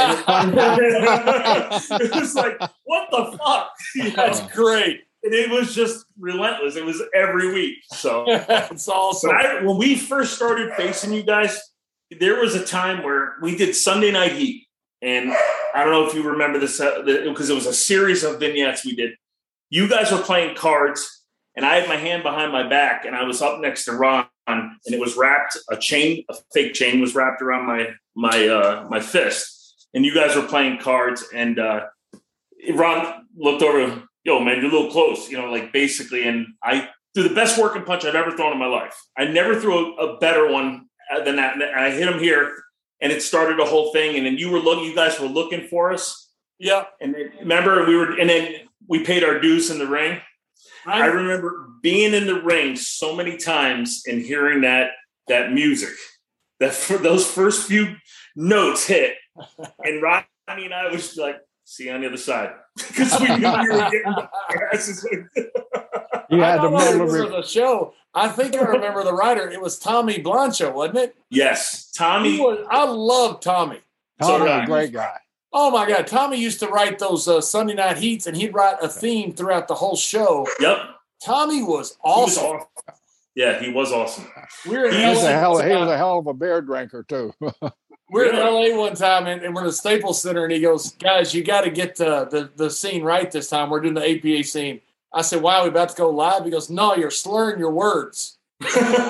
It was like, what the fuck? That's great. And it was just relentless. It was every week. So it's awesome. But I, when we first started facing you guys, there was a time where we did Sunday Night Heat. And I don't know if you remember this, because uh, it was a series of vignettes we did. You guys were playing cards, and I had my hand behind my back, and I was up next to Ron, and it was wrapped, a chain, a fake chain was wrapped around my my uh, my fist. And you guys were playing cards, and uh, Ron looked over, "Yo, man, you're a little close," you know, like basically. And I threw the best working punch I've ever thrown in my life. I never threw a, a better one than that. And I hit him here, and it started a whole thing. And then you were looking, you guys were looking for us. Yeah. And then, remember, we were, and then we paid our dues in the ring. I remember being in the ring so many times and hearing that that music, that for those first few notes hit, and Rodney and I was like, "See you on the other side," because we knew we were getting our asses. You had I to don't remember remember the show. I think I remember the writer. It was Tommy Blancho, wasn't it? Yes, Tommy. He was, I love Tommy. Tommy, So, a great guy. Oh my God, Tommy used to write those uh, Sunday night heats, and he'd write a theme throughout the whole show. Yep, Tommy was he awesome. was awesome. Yeah, he was awesome. We were in He was L A a hell. one He was time. a hell of a beer drinker too. We were in Really? L A one time, and, and we're in the Staples Center, and he goes, "Guys, you got to get uh, the the scene right this time. We're doing the A P A scene." I said, "Wow, we about to go live?" He goes, "No, you're slurring your words." We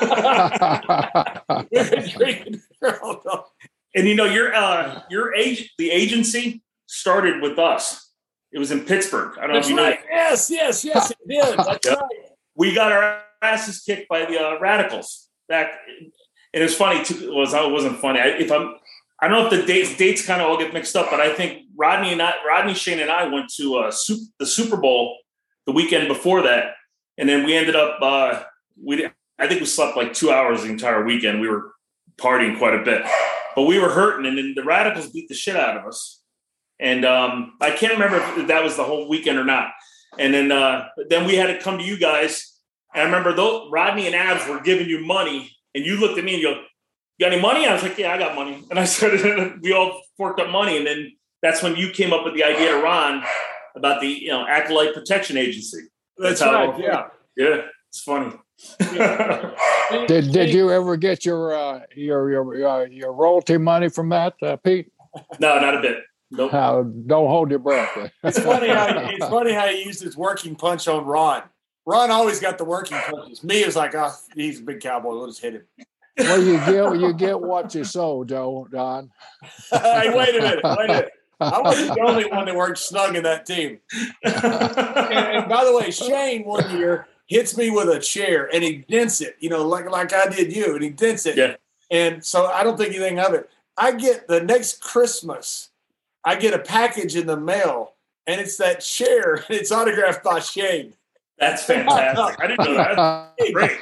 were drinking. And you know, your uh, your age, the agency started with us. It was in Pittsburgh. I don't That's know if you right. know. Yes, yes, yes, it did. That's Yep. right. We got our asses kicked by the uh, Radicals back, and it was funny too. It was it wasn't funny. I, if I'm, I don't know if the dates dates kind of all get mixed up, but I think Rodney and I, Rodney Shane and I went to uh, Super, the Super Bowl the weekend before that, and then we ended up uh, we I think we slept like two hours the entire weekend. We were partying quite a bit, but we were hurting, and then the Radicals beat the shit out of us. And um, I can't remember if that was the whole weekend or not. And then uh, then we had to come to you guys. And I remember though Rodney and Abs were giving you money, and you looked at me and you go, "You got any money?" I was like, "Yeah, I got money." And I started. We all forked up money, and then that's when you came up with the idea to Ron about the you know Acolyte Protection Agency. That's, how right. it- Yeah. Yeah, it's funny. Did Did you ever get your uh, your your uh, your royalty money from that, uh, Pete? No, not a bit. Nope. Uh, don't hold your breath. It's funny how it's funny how he used his working punch on Ron. Ron always got the working punches. Me is like, oh, he's a big cowboy. We'll just hit him. Well, you get you get what you sow, Joe Don. Hey, wait a minute. Wait a minute. I wasn't the only one that worked snug in that team. And, and by the way, Shane one year hits me with a chair and he dents it, you know, like like I did you, and he dents it. Yeah. And so I don't think anything of it. I get the next Christmas, I get a package in the mail, and it's that chair, and it's autographed by Shane. That's fantastic. I didn't know that. Great.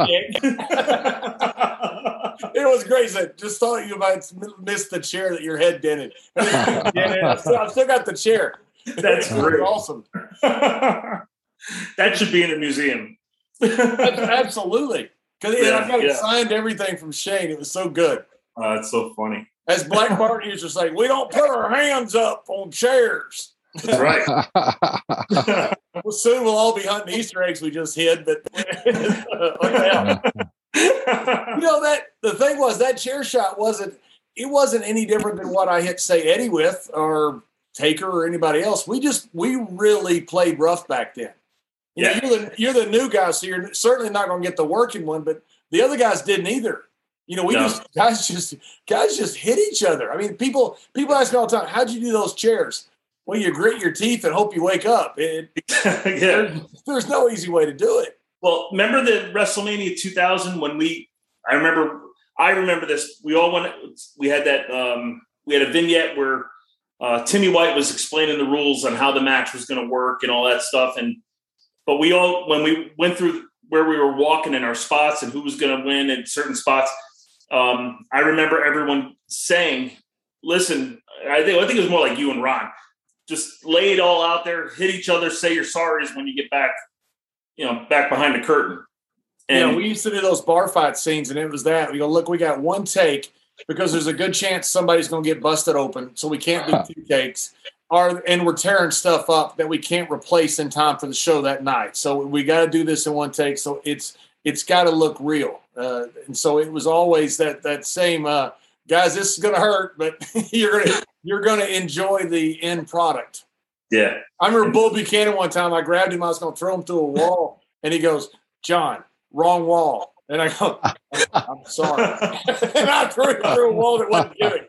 It was great. He said, just thought you might miss the chair that your head dented. I've still, I've still got the chair. That's It was great. awesome. That should be in a museum. Absolutely. Because Yeah, I've got yeah. it signed everything from Shane. It was so good. Oh, that's so funny. As Black Martin used to say, we don't put our hands up on chairs. That's right. Well, soon we'll all be hunting Easter eggs we just hid. But yeah. You know, that the thing was that chair shot wasn't it wasn't any different than what I hit say Eddie with or Taker or anybody else. We just we really played rough back then. You Yeah. know, you're the you're the new guy, so you're certainly not going to get the working one. But the other guys didn't either. You know, we No. just guys just guys just hit each other. I mean, people people ask me all the time, "How'd you do those chairs?" Well, you grit your teeth and hope you wake up. It, Yeah. there's, there's no easy way to do it. Well, remember the WrestleMania two thousand when we? I remember. I remember this. We all went. We had that. Um, we had a vignette where uh, Timmy White was explaining the rules on how the match was going to work and all that stuff. And but we all, when we went through where we were walking in our spots and who was going to win in certain spots, um, I remember everyone saying, "Listen, I think I think it was more like you and Ron. Just lay it all out there, hit each other, say your sorries when you get back." You know, back behind the curtain. And Yeah, we used to do those bar fight scenes, and it was that. We go, look, we got one take because there's a good chance somebody's going to get busted open, so we can't do two takes. Or, and we're tearing stuff up that we can't replace in time for the show that night. So we got to do this in one take. So it's it's got to look real. Uh, and so it was always that that same, uh, guys, this is going to hurt, but you're gonna you're going to enjoy the end product. yeah, I remember Bull Buchanan one time. I grabbed him. I was going to throw him through a wall, and he goes, "John, wrong wall." And I go, "I'm sorry." And I threw him through a wall that wasn't giving.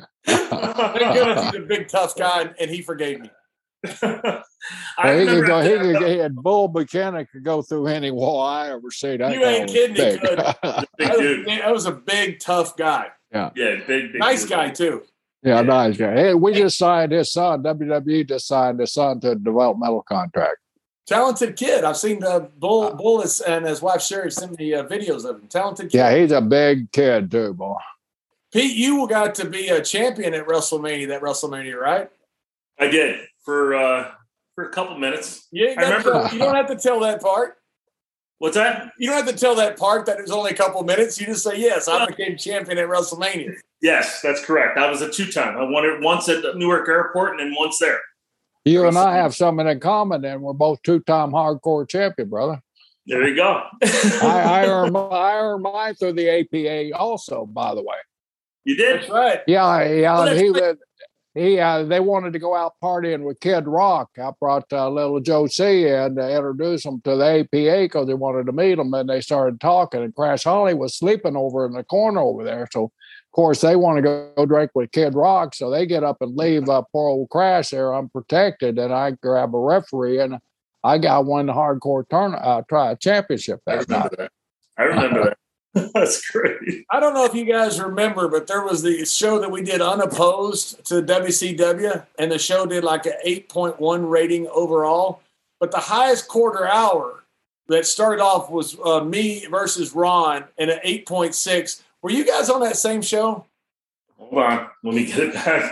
Thank goodness he's a big, tough guy, and he forgave me. I Well, he could remember go. He that- could. He had Bull Buchanan could go through any wall I ever see. That You guy ain't was kidding, he big. could. big That dude. was, that was a big, tough guy. Yeah, big, big Nice dude. guy, too. Yeah, nice guy. Hey, we just signed his son. W W E just signed his son to a developmental contract. Talented kid. I've seen the Bull, Bullis and his wife Sherry send me uh, videos of him. Talented kid. Yeah, he's a big kid too, boy. Pete, you got to be a champion at WrestleMania. That WrestleMania, right? I did for uh, for a couple minutes. Yeah, I remember. You don't have to tell that part. What's that? You don't have to tell that part that it was only a couple minutes. You just say, yes, I became champion at WrestleMania. Yes, that's correct. I was a two-time. I won it once at Newark Airport and then once there. You and I have something in common, and we're both two-time hardcore champion, brother. There you go. I, I, earned, I earned mine through the A P A also, by the way. You did? That's right. Yeah, yeah. Oh, he, right. he, uh, they wanted to go out partying with Kid Rock. I brought uh, little Joe C in to introduce him to the A P A because they wanted to meet him, and they started talking. And Crash Holly was sleeping over in the corner over there, so. Of course, they want to go, go drink with Kid Rock, so they get up and leave uh, poor old Crash there unprotected, and I grab a referee, and I got won the hardcore turn uh, try championship that I remember night. that. I remember that. That's great. I don't know if you guys remember, but there was the show that we did unopposed to W C W, and the show did like an eight point one rating overall. But the highest quarter hour that started off was uh, me versus Ron and an eight point six. Were you guys on that same show? Hold on. Let me get it back.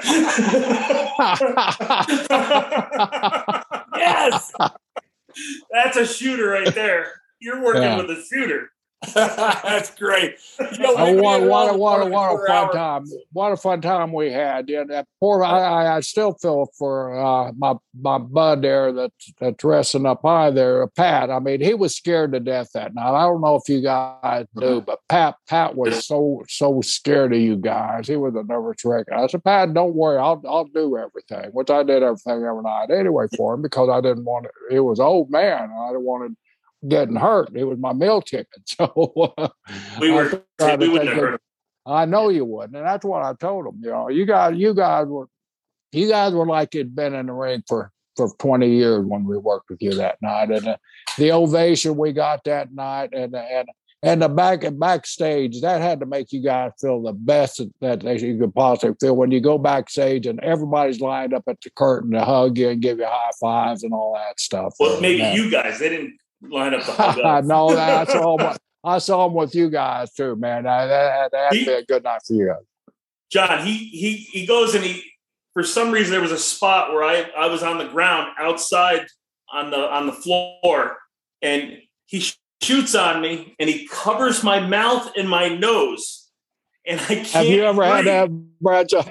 Yes. That's a shooter right there. You're working Yeah. with a shooter. That's great. You know, Oh, we what, did what, all what, the what a quarter fun hour. time! What a fun time we had. Yeah, that poor. I, I still feel for uh, my my bud there that's that's dressing up high there, Pat. I mean, he was scared to death that night. I don't know if you guys knew, but Pat Pat was so so scared of you guys. He was a nervous wreck. I said, Pat, don't worry, I'll I'll do everything. Which I did everything every night anyway for him because I didn't want it. It was old man. I didn't want to. Getting hurt. It was my meal ticket. So uh, We were I, we wouldn't have heard him. I know you wouldn't, and that's what I told them. You know, you guys, you guys were, you guys were like you'd been in the ring for for twenty years when we worked with you that night, and uh, the ovation we got that night, and and and the back and backstage that had to make you guys feel the best that you could possibly feel when you go backstage and everybody's lined up at the curtain to hug you and give you high fives and all that stuff. Well, maybe Man. you guys, they didn't line up the hug up. No, I saw him. I saw him with you guys too, man. That that, that had to be a good night for you guys. John, he he he goes and he for some reason there was a spot where I, I was on the ground outside on the on the floor, and he sh- shoots on me and he covers my mouth and my nose, and I can't. Have you ever breathe. had that, Bradshaw?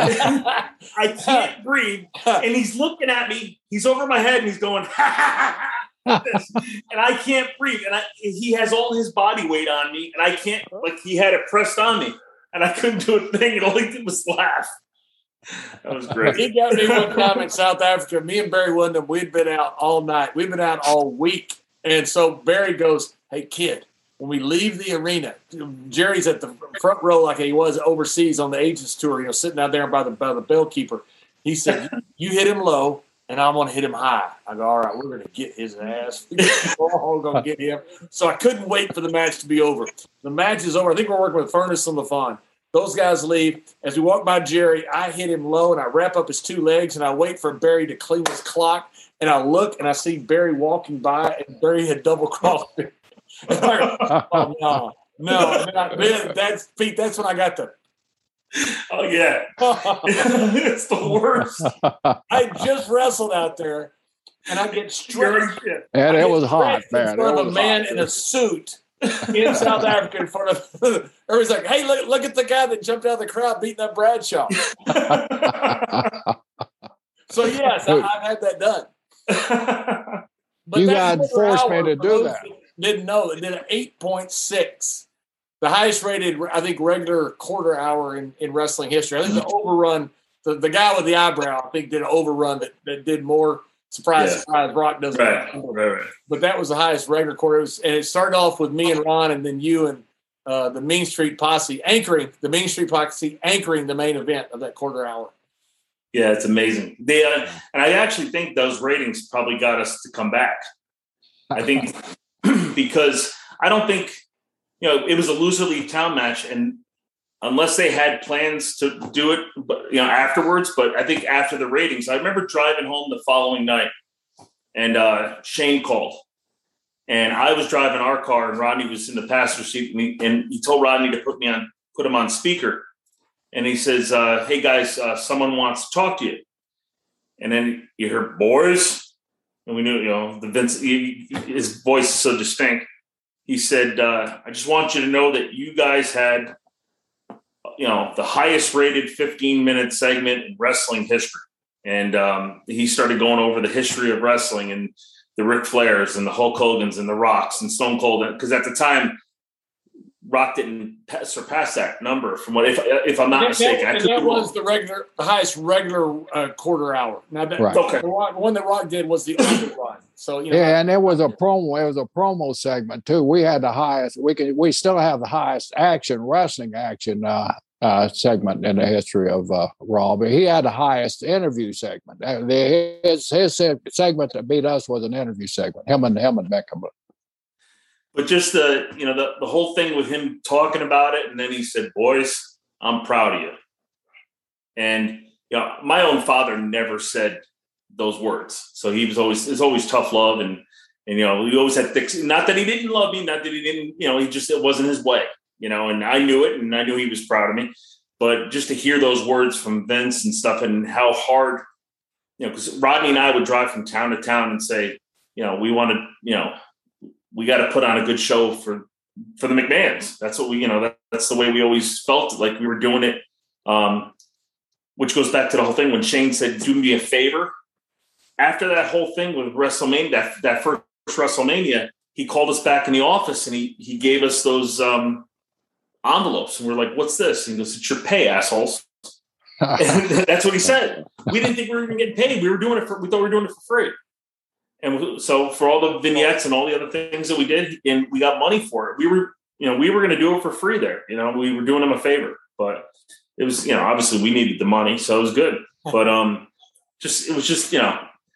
I can't breathe, and he's looking at me. He's over my head and he's going, ha ha ha. This, and I can't breathe, and I, he has all his body weight on me, and I can't, like he had it pressed on me, and I couldn't do a thing, and all he did was laugh. That was great. He got me one time in South Africa. Me and Barry Windham, we'd been out all night. We'd been out all week, and so Barry goes, "Hey kid, when we leave the arena," Jerry's at the front row like he was overseas on the agents tour, you know, sitting out there by the by the bellkeeper. He said, "You hit him low, and I'm going to hit him high." I go, all right, we're going to get his ass. We're all going to get him. So I couldn't wait for the match to be over. The match is over. I think we're working with Furnace and LaFon. Those guys leave. As we walk by Jerry, I hit him low, and I wrap up his two legs, and I wait for Barry to clean his clock. And I look, and I see Barry walking by, and Barry had double-crossed me. I, oh, no. No. Man, that's, Pete, that's when I got the Oh yeah, it's the worst. I just wrestled out there, and I get stretched. And it was hot, man. In front It of a was man hot. in a suit in South Africa, in front of everybody's like, "Hey, look! Look at the guy that jumped out of the crowd beating up Bradshaw." So yes, I, I've had that done. But You that guys quarter forced me hour, to for do those that. Didn't know it did an eight point six. The highest rated, I think, regular quarter hour in, in wrestling history. I think the overrun, the, the guy with the eyebrow, I think, did an overrun that, that did more. Surprise, Yeah. surprise, Rock doesn't. Right, right, right. But that was the highest regular quarter. It was, and it started off with me and Ron, and then you and uh, the Mean Street Posse anchoring, the Mean Street Posse anchoring the main event of that quarter hour. Yeah, it's amazing. They, uh, and I actually think those ratings probably got us to come back. I think because I don't think, you know, it was a loser leave town match, and unless they had plans to do it, but you know, afterwards. But I think after the ratings, I remember driving home the following night, and uh, Shane called. And I was driving our car, and Rodney was in the passenger seat, and he, and he told Rodney to put me on, put him on speaker. And he says, uh, "Hey guys, uh, someone wants to talk to you." And then you hear boys, and we knew, you know, the Vince. He, his voice is so distinct. He said, uh, "I just want you to know that you guys had, you know, the highest rated fifteen minute segment in wrestling history." And um, he started going over the history of wrestling and the Ric Flairs and the Hulk Hogans and the Rocks and Stone Cold, because at the time, Rock didn't surpass that number. From what, if if I'm not and mistaken, that, I and that was wrong. the regular, the highest regular uh, quarter hour. Now, that, Right. Okay. the, Rock, the one that Rock did was the overrun. So you know, Yeah, and it was a promo. It was a promo segment too. We had the highest. We can. We still have the highest action wrestling action uh, uh, segment in the history of uh, Raw. But he had the highest interview segment. Uh, the, his his segment that beat us was an interview segment. Him and him and Beckham. But just the, you know, the, the whole thing with him talking about it. And then he said, "Boys, I'm proud of you." And, you know, my own father never said those words. So he was always, it's always tough love. And, and, you know, we always had thick, not that he didn't love me, not that he didn't, you know, he just, it wasn't his way, you know, and I knew it and I knew he was proud of me. But just to hear those words from Vince and stuff and how hard, you know, because Rodney and I would drive from town to town and say, you know, we want to, you know, we got to put on a good show for, for the McMahons. That's what we, you know, that, that's the way we always felt like we were doing it. Um, which goes back to the whole thing when Shane said, "Do me a favor." After that whole thing with WrestleMania, that, that first WrestleMania, he called us back in the office and he, he gave us those um, envelopes. And we're like, "What's this?" And he goes, "It's your pay, assholes." And that's what he said. We didn't think we were even getting paid. We were doing it for, we thought we were doing it for free. And so for all the vignettes and all the other things that we did, and we got money for it, we were, you know, we were going to do it for free there. You know, we were doing them a favor, but it was, you know, obviously we needed the money, so it was good. But um, just, it was just, you know,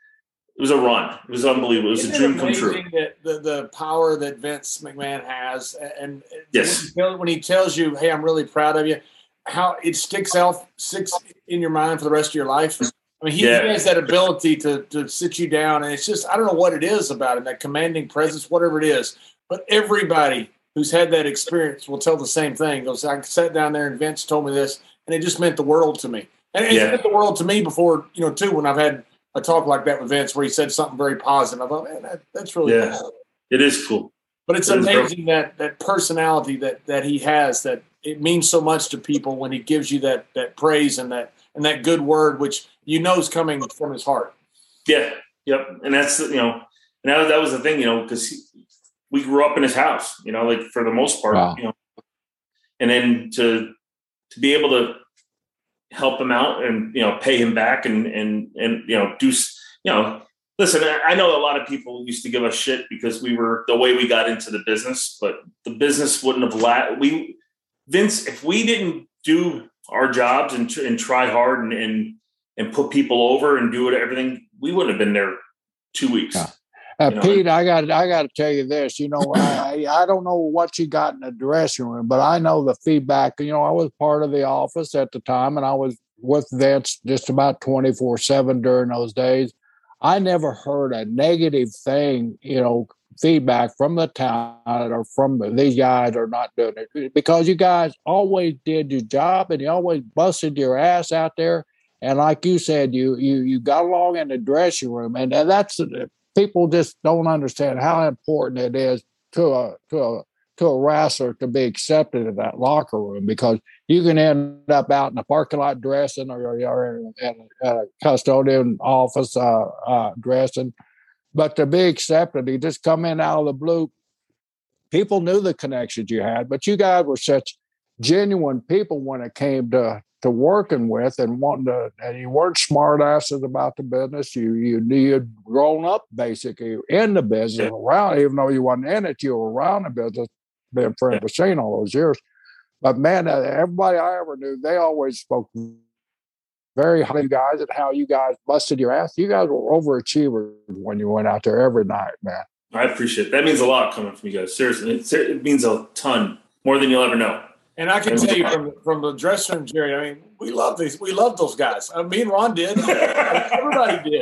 it was a run. It was unbelievable. It was Isn't a dream it come true. amazing that the, the power that Vince McMahon has, and Yes. when he, when he tells you, "Hey, I'm really proud of you," how it sticks out, sticks in your mind for the rest of your life. I mean, he, Yeah. he has that ability to to sit you down, and it's just, I don't know what it is about him, that commanding presence, whatever it is. But everybody who's had that experience will tell the same thing. Goes, "I sat down there and Vince told me this, and it just meant the world to me." And it Yeah. meant the world to me before, you know, too, when I've had a talk like that with Vince where he said something very positive. I thought, man, that, that's really Yeah. cool. It is cool. But it's It is amazing that that personality that that he has, that it means so much to people when he gives you that that praise and that and that good word, which you know is coming from his heart. Yeah. Yep. And that's, you know, and that, that was the thing, you know, because we grew up in his house, you know, like for the most part, Wow. you know, and then to to be able to help him out and, you know, pay him back and and and you know do, you know, listen, I know a lot of people used to give us shit because we were the way we got into the business, but the business wouldn't have la- we Vince, if we didn't do our jobs and tr- and try hard and, and and put people over and do it everything, we wouldn't have been there two weeks. Yeah. Uh, You know, Pete, I got I got to tell you this. You know, I I don't know what you got in the dressing room, but I know the feedback. You know, I was part of the office at the time, and I was with Vince just about twenty-four seven during those days. I never heard a negative thing, you know, feedback from the town or from these guys are not doing it, because you guys always did your job and you always busted your ass out there. And like you said, you you you got along in the dressing room, and, and that's people just don't understand how important it is to a to a to a wrestler to be accepted in that locker room, because you can end up out in the parking lot dressing, or you're in, in a custodian office uh, uh, dressing, but to be accepted, you just come in out of the blue. People knew the connections you had, but you guys were such genuine people when it came to to working with and wanting to, and you weren't smart asses about the business. You you you'd grown up basically in the business, around, even though you weren't in it, you were around the business, being friends with Shane all those years. But man, everybody I ever knew, they always spoke very highly of you guys and how you guys busted your ass. You guys were overachievers when you went out there every night, man. I appreciate it. That means a lot coming from you guys. Seriously, it, it means a ton, more than you'll ever know. And I can tell you from from the dressing room, Jerry, I mean, we love these. We love those guys. I mean, me and Ron did. Everybody did.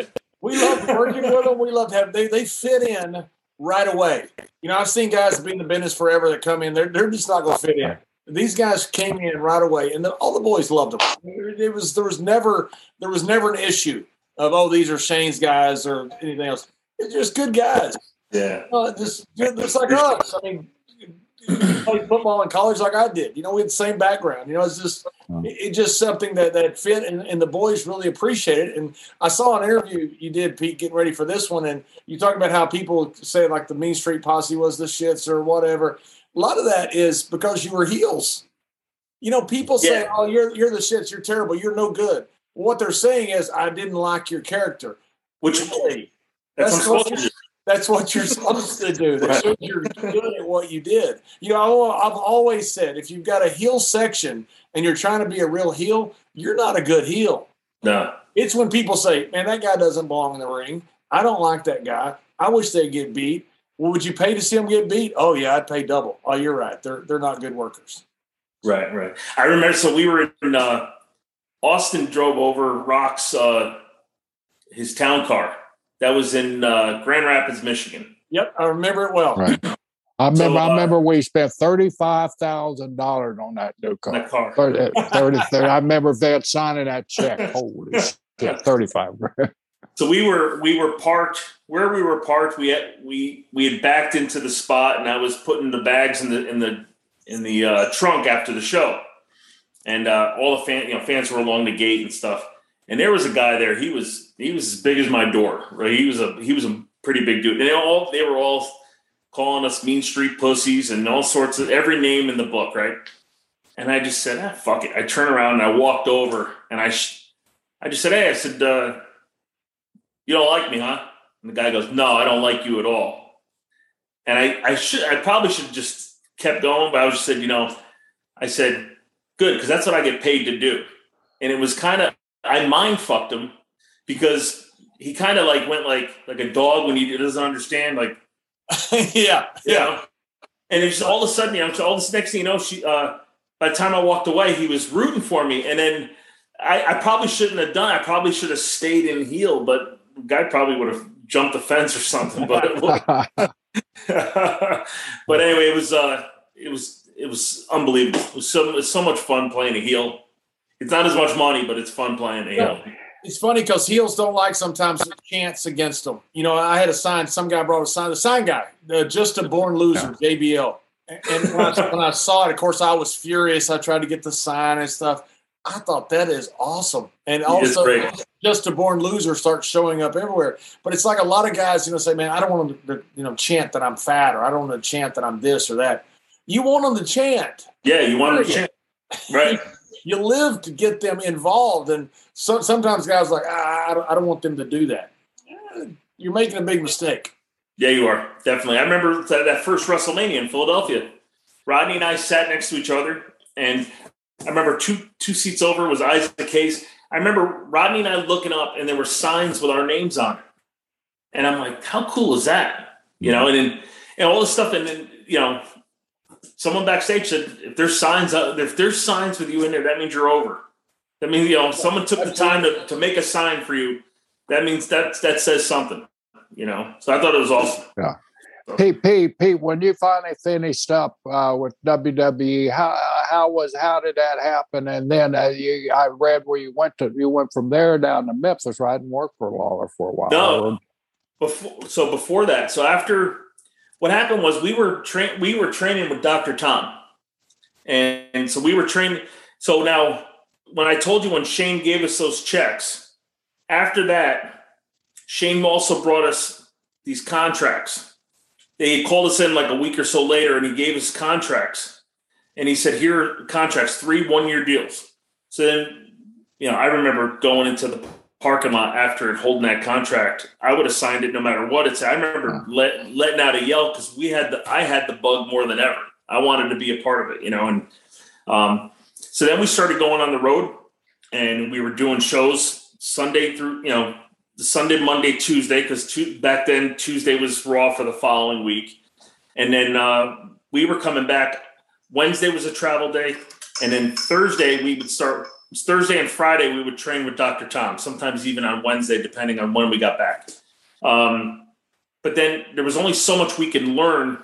We loved working with them. We loved having they they fit in right away. You know, I've seen guys that been in the business forever that come in. They're they're just not going to fit in. These guys came in right away, and the, all the boys loved them. It was there was never there was never an issue of oh these are Shane's guys or anything else. They're just good guys. Yeah, uh, just just like us. I mean, you played football in college like I did. You know, we had the same background. You know, it's just it, it's just something that that fit, and, and the boys really appreciate it. And I saw an interview you did, Pete, getting ready for this one, and you talk about how people say like the Mean Street Posse was the shits or whatever. A lot of that is because you were heels. You know, people say, Yeah. "Oh, you're you're the shits. You're terrible. You're no good." What they're saying is, "I didn't like your character." which Really? that's, That's what I'm what supposed to do. That's what you're supposed to do. That shows you're good at what you did. You know, I've always said, if you've got a heel section and you're trying to be a real heel, you're not a good heel. No, It's when people say, man, that guy doesn't belong in the ring. I don't like that guy. I wish they'd get beat. Well, would you pay to see them get beat? Oh, yeah, I'd pay double. Oh, you're right. They're they're not good workers. right, right. I remember. So we were in uh, Austin. Drove over Rock's uh, his town car. That was in uh, Grand Rapids, Michigan. Yep, I remember it well. Right. I remember. So, uh, I remember we spent thirty-five thousand dollars on that new car. That car. thirty, thirty, thirty I remember that signing that check. Holy shit, thirty-five grand. So we were we were parked where we were parked. We had we we had backed into the spot, and I was putting the bags in the in the in the uh, trunk after the show, and uh, all the fan you know fans were along the gate and stuff. And there was a guy there. He was he was as big as my door. Right? He was a he was a pretty big dude. And they all they were all calling us Mean Street pussies and all sorts of every name in the book, right? And I just said, ah, fuck it. I turned around and I walked over and I sh- I just said, hey, I said, uh, you don't like me, huh? And the guy goes, no, I don't like you at all. And I I should I probably should have just kept going, but I just said, you know, I said, good, because that's what I get paid to do. And it was kind of I mind fucked him because he kind of like went like like a dog when he doesn't understand, like yeah, you yeah. know. And it's just all of a sudden, you know, all this next thing you know, she uh, by the time I walked away, he was rooting for me, and then I, I probably shouldn't have done. I probably should have stayed in heel, but the guy probably would have jumped the fence or something. But but anyway, it was uh, it was it was unbelievable. It was so it's so much fun playing a heel. It's not as much money, but it's fun playing a heel. It's funny because heels don't like sometimes chants against them. You know, I had a sign. Some guy brought a sign. The sign guy, uh, just a born loser, J B L. And, and when, I, when I saw it, of course, I was furious. I tried to get the sign and stuff. I thought that is awesome. And also, just a born loser starts showing up everywhere. But it's like a lot of guys, you know, say, man, I don't want them to, you know, chant that I'm fat, or I don't want to chant that I'm this or that. You want them to chant. Yeah, you want them to chant. Right. You live to get them involved, and so, sometimes guys are like, ah, I, don't, I don't want them to do that. You're making a big mistake. Yeah, you are. Definitely. I remember that, that first WrestleMania in Philadelphia. Rodney and I sat next to each other, and I remember two two seats over was Isaac Hayes. I remember Rodney and I looking up, and there were signs with our names on it. And I'm like, how cool is that? You know, and then and all this stuff, and then, you know, someone backstage said, if there's signs, if there's signs with you in there, that means you're over. That means, you know, someone took the time to, to make a sign for you. That means that that says something, you know. So I thought it was awesome. Yeah. Pete, Pete, Pete, when you finally finished up uh, with W W E, how how was how did that happen? And then uh, you, I read where you went to. You went from there down to Memphis, right, and worked for Lawler for a while. No, before, so before that, so after. What happened was we were tra- we were training with Doctor Tom, and, and so we were training. So now, when I told you when Shane gave us those checks, after that, Shane also brought us these contracts. They called us in like a week or so later, and he gave us contracts, and he said, "Here are contracts, three one-year deals." So then, you know, I remember going into the parking lot after and holding that contract. I would have signed it no matter what it's. I remember let, letting out a yell because we had the I had the bug more than ever. I wanted to be a part of it, you know. And um, so then we started going on the road, and we were doing shows Sunday through, you know, the Sunday, Monday, Tuesday, because back then Tuesday was Raw for the following week, and then uh, we were coming back. Wednesday was a travel day, and then Thursday we would start Thursday and Friday, we would train with Doctor Tom, sometimes even on Wednesday, depending on when we got back. Um, but then there was only so much we could learn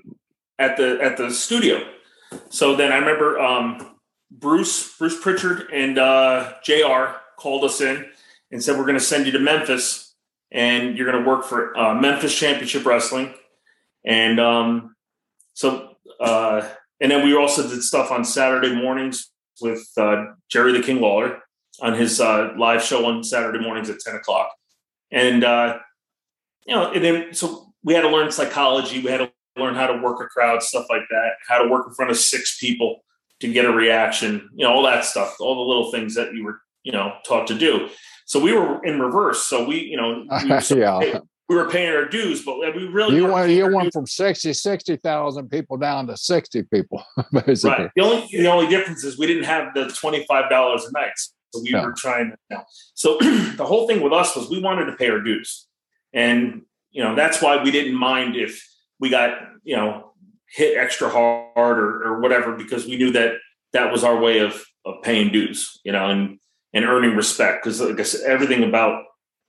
at the at the studio. So then I remember um, Bruce, Bruce Pritchard and uh, J R called us in and said, we're going to send you to Memphis and you're going to work for uh, Memphis Championship Wrestling. And um, so, uh, and then we also did stuff on Saturday mornings with uh, Jerry the King Lawler on his uh, live show on Saturday mornings at ten o'clock. And, uh, you know, and then, so we had to learn psychology. We had to learn how to work a crowd, stuff like that, how to work in front of six people to get a reaction, you know, all that stuff, all the little things that you were, you know, taught to do. So we were in reverse. So we, you know, we were, yeah. paying, we were paying our dues, but we really you went you went from sixty, sixty thousand people down to sixty people, basically. Right. The only the only difference is we didn't have the twenty-five dollars a night. So we yeah. were trying to, you know. So the whole thing with us was we wanted to pay our dues. And, you know, that's why we didn't mind if we got, you know, hit extra hard or, or whatever, because we knew that that was our way of, of paying dues, you know, and, and earning respect. Because like I said, everything about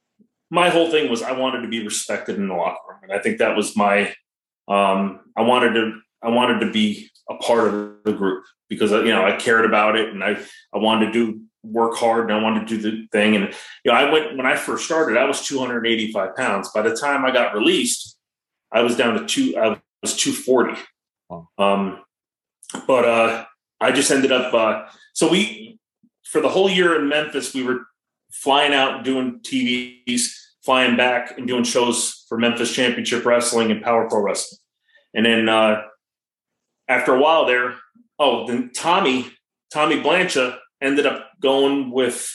my whole thing was I wanted to be respected in the locker room. And I think that was my, um, I wanted to, I wanted to be a part of the group because, you know, I cared about it and I, I wanted to do work hard and I wanted to do the thing. And, you know, I went, when I first started, I was two hundred eighty-five pounds. By the time I got released, I was down to two, I was two forty. Wow. Um, but, uh, I just ended up, uh, so we, for the whole year in Memphis, we were flying out and doing T Vs, flying back and doing shows for Memphis Championship Wrestling and Power Pro Wrestling. And then, uh, after a while there, oh, then Tommy, Tommy Blancha ended up going with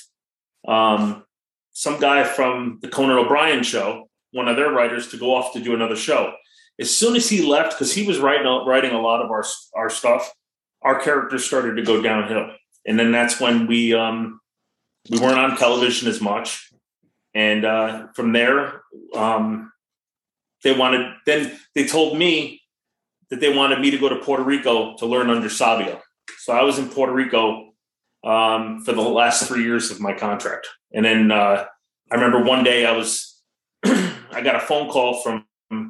um, some guy from the Conan O'Brien show, one of their writers, to go off to do another show. As soon as he left, because he was writing writing a lot of our our stuff, our characters started to go downhill, and then that's when we um, we weren't on television as much. And uh, from there, um, they wanted. Then they told me that they wanted me to go to Puerto Rico to learn under Sabio. So I was in Puerto Rico um, for the last three years of my contract. And then uh, I remember one day I was, I got a phone call from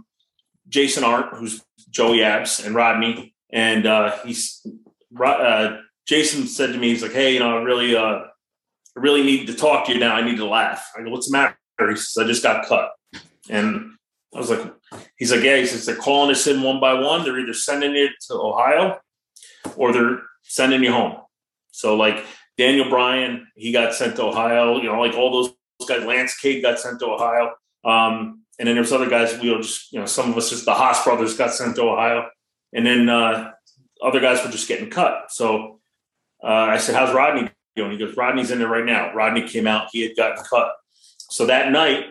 Jason Arndt, who's Joey Abs, and Rodney. And uh, he's, uh, Jason said to me, he's like, hey, you know, I really, uh, I really need to talk to you now. I need to laugh. I go, what's the matter? He says, I just got cut. And I was like, he's like, yeah, he says they're calling us in one by one. They're either sending it to Ohio or they're sending you home. So like Daniel Bryan, he got sent to Ohio, you know, like all those guys, Lance Cade got sent to Ohio. Um, and then there's other guys, we were just, you know, some of us, just the Haas brothers got sent to Ohio. And then uh, other guys were just getting cut. So uh, I said, how's Rodney doing? He goes, Rodney's in there right now. Rodney came out, he had gotten cut. So that night,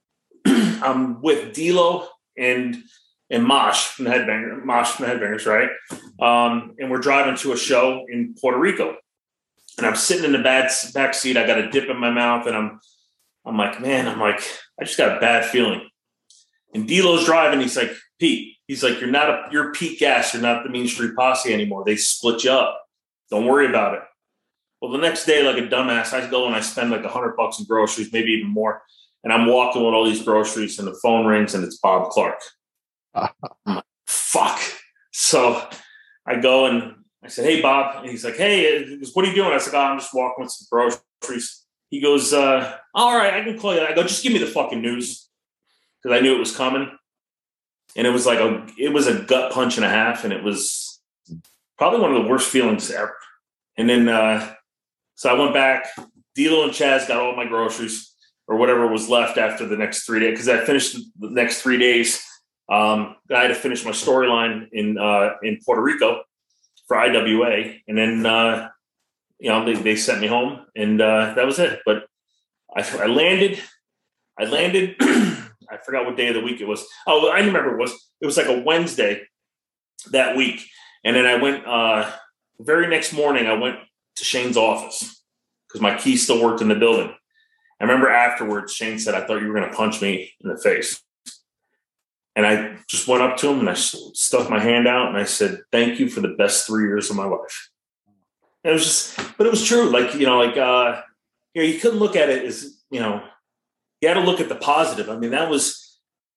I'm with D'Lo and and Mosh from the Headbanger, Mosh from the Headbangers, right? Um, and we're driving to a show in Puerto Rico, and I'm sitting in the back back seat. I got a dip in my mouth, and I'm I'm like, man, I'm like, I just got a bad feeling. And D'Lo's driving. He's like, Pete, he's like, you're not a you're Pete Gas. You're not the Mean Street Posse anymore. They split you up. Don't worry about it. Well, the next day, like a dumbass, I go and I spend like a hundred bucks in groceries, maybe even more. And I'm walking with all these groceries and the phone rings and it's Bob Clark. I'm like, fuck. So I go and I said, hey, Bob. And he's like, hey, he goes, what are you doing? I said, oh, I'm just walking with some groceries. He goes, uh, all right, I can call you. I go, just give me the fucking news. Because I knew it was coming. And it was like a, it was a gut punch and a half. And it was probably one of the worst feelings ever. And then, uh, so I went back. D'Lo and Chaz got all my groceries, or whatever was left after the next three days. Because I finished the next three days. Um, I had to finish my storyline in uh, in Puerto Rico for I W A. And then, uh, you know, they, they sent me home. And uh, that was it. But I, I landed. I landed. I forgot what day of the week it was. Oh, I remember it was. It was like a Wednesday that week. And then I went, uh, the very next morning, I went to Shane's office because my key still worked in the building. I remember afterwards, Shane said, I thought you were going to punch me in the face. And I just went up to him and I stuck my hand out and I said, thank you for the best three years of my life. It was just, but it was true. Like, you know, like, uh, you know, you couldn't look at it as, you know, you had to look at the positive. I mean, that was,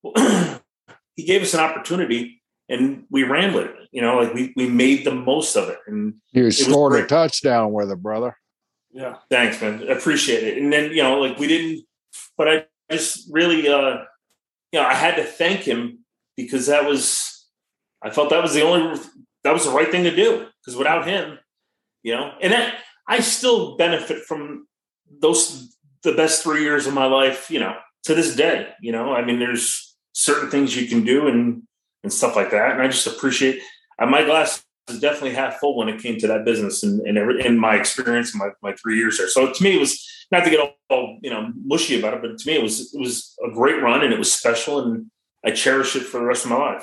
he gave us an opportunity and we ran with it. You know, like we, we made the most of it. And you scored a touchdown with it, brother. Yeah. Thanks, man. I appreciate it. And then, you know, like we didn't, but I just really, uh, you know, I had to thank him because that was, I felt that was the only, that was the right thing to do. Because without him, you know, and that, I still benefit from those, the best three years of my life, you know, to this day. You know, I mean, there's certain things you can do and, and stuff like that. And I just appreciate, uh, my glass is definitely half full when it came to that business and, and every, in my experience in my, my three years there. So to me, it was not to get all, all, you know, mushy about it, but to me, it was, it was a great run and it was special and I cherish it for the rest of my life.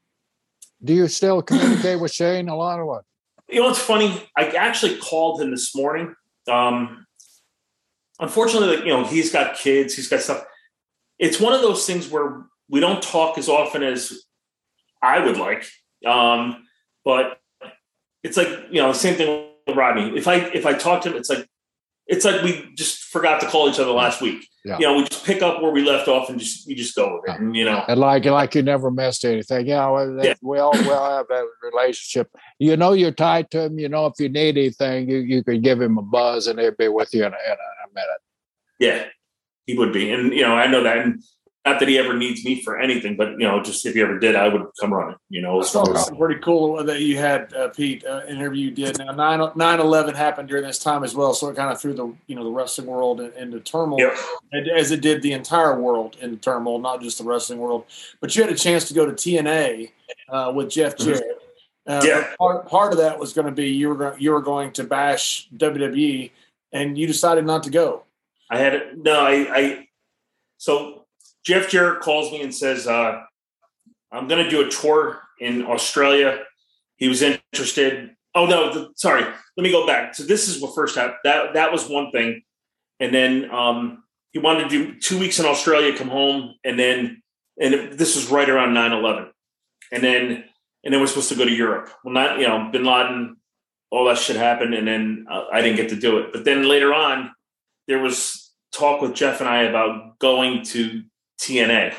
Do you still communicate with Shane a lot or what? You know, it's funny. I actually called him this morning. Um, unfortunately, like, you know, he's got kids, he's got stuff. It's one of those things where we don't talk as often as I would like. Um, but it's like, you know, the same thing with Rodney. If I, if I talk to him, it's like, it's like we just forgot to call each other last week. Yeah. You know, we just pick up where we left off and just, we just go with it. And, you know, and like, like you never missed anything. You know, yeah. we all, we all have that relationship. You know, you're tied to him. You know, if you need anything, you, you could give him a buzz and he'll be with you in a, in a minute. Yeah, he would be. And, you know, I know that. And not that he ever needs me for anything, but, you know, just if he ever did, I would come running, you know. It's pretty cool that you had, uh, Pete, uh, interview you did. Now, nine eleven happened during this time as well, so it kind of threw the, you know, the wrestling world into turmoil, yep. as it did the entire world in turmoil, not just the wrestling world. But you had a chance to go to T N A uh, with Jeff Jarrett. Uh, yeah. Part, part of that was going to be you were, you were going to bash W W E, and you decided not to go. I had it. No, I, I so – Jeff Jarrett calls me and says, uh, I'm going to do a tour in Australia. He was interested. Oh, no, the, sorry. Let me go back. So this is what first happened. That, that was one thing. And then um, he wanted to do two weeks in Australia, come home. And then, and this was right around nine eleven. And then, and then we're supposed to go to Europe. Well, not, you know, Bin Laden, all that shit happened. And then uh, I didn't get to do it. But then later on, there was talk with Jeff and I about going to T N A,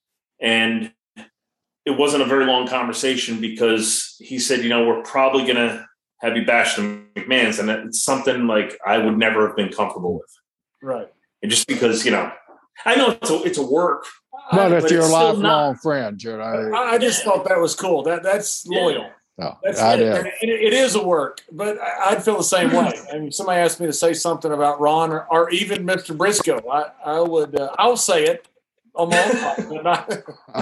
and it wasn't a very long conversation because he said, you know, we're probably going to have you bash the McMahons, and it's something like I would never have been comfortable with. Right. And just because, you know, I know it's a, it's a work. But if you're a lifelong friend, you know, I, I just thought that was cool. That That's loyal. Yeah. No, That's I it. did. It, it is a work, but I'd feel the same way. I mean, somebody asked me to say something about Ron or, or even Mister Briscoe. I, I would, uh, I'll say it. I'm on, not,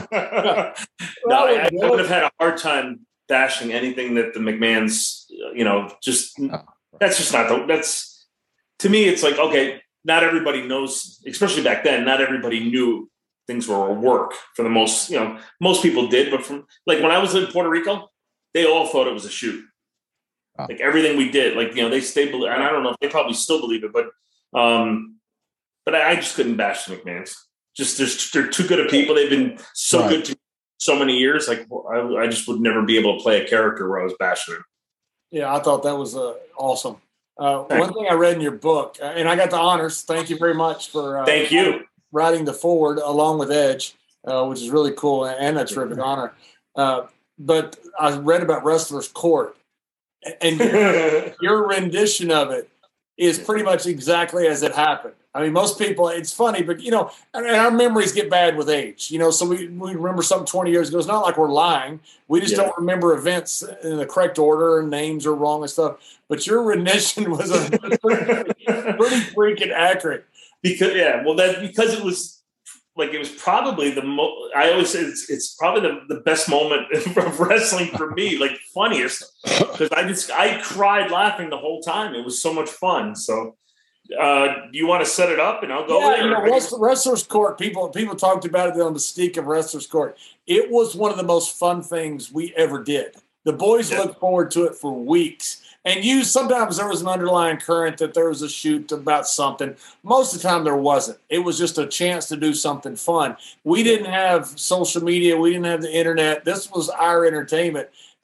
no, I, I would have had a hard time bashing anything that the McMahons, you know, just that's just not the, that's to me. It's like, okay, not everybody knows, especially back then. Not everybody knew things were a work for the most, you know, most people did. But from like when I was in Puerto Rico, they all thought it was a shoot. Oh. Like everything we did, like, you know, they stay, and I don't know if they probably still believe it, but, um, but I, I just couldn't bash the McMahons. Just they're, they're too good of people. They've been so right. good to so many years. Like I, I just would never be able to play a character where I was bashing him. Yeah, I thought that was uh, awesome. Uh, one thing I read in your book, uh, and I got the honors. Thank you very much for uh, thank you writing the foreword along with Edge, uh, which is really cool and a terrific honor. Uh, but I read about Wrestler's Court, and your, your rendition of it is pretty much exactly as it happened. I mean, most people, it's funny, but, you know, and our memories get bad with age, you know, so we, we remember something twenty years ago. It's not like we're lying. We just yeah. don't remember events in the correct order and names are wrong and stuff. But your rendition was a pretty, pretty freaking accurate. Because, yeah, well, that because it was like, it was probably the most, I always say it's, it's probably the, the best moment of wrestling for me, like funniest, because I just, I cried laughing the whole time. It was so much fun. So, Uh, do you want to set it up and I'll go yeah, there? You know, Wrestler, Wrestler's Court, people people talked about it on the mystique of Wrestler's Court. It was one of the most fun things we ever did. The boys yeah. looked forward to it for weeks. And you, sometimes there was an underlying current that there was a shoot about something. Most of the time there wasn't. It was just a chance to do something fun. We didn't have social media. We didn't have the internet. This was our entertainment.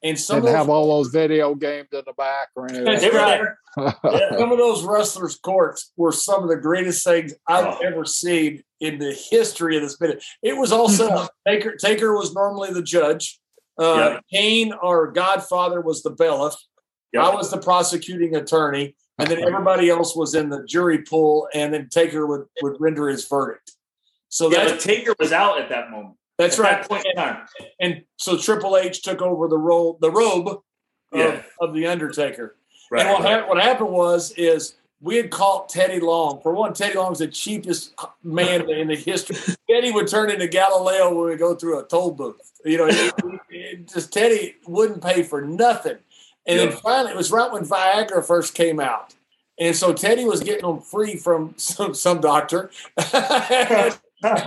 And some Didn't of those, have all those video games in the back or anything. That's They were right. there. Yeah. Some of those wrestlers' courts were some of the greatest things I've Oh. ever seen in the history of this bit. It was also Taker. Taker was normally the judge. Uh, Yeah. Kane, our Godfather, was the bailiff. Yep. I was the prosecuting attorney, and then everybody else was in the jury pool, and then Taker would, would render his verdict. So Yeah, that's but Taker was out at that moment. that's At right. that point in time. And so Triple H took over the role, the robe of, Yeah. of the Undertaker. Right. and what, right. hap- what happened was is we had caught Teddy Long. For one, Teddy Long's the cheapest man in the history. Teddy would turn into Galileo when we go through a toll booth. You know, he, he, just Teddy wouldn't pay for nothing. And Yeah. then finally, it was right when Viagra first came out. And so Teddy was getting them free from some, some doctor. and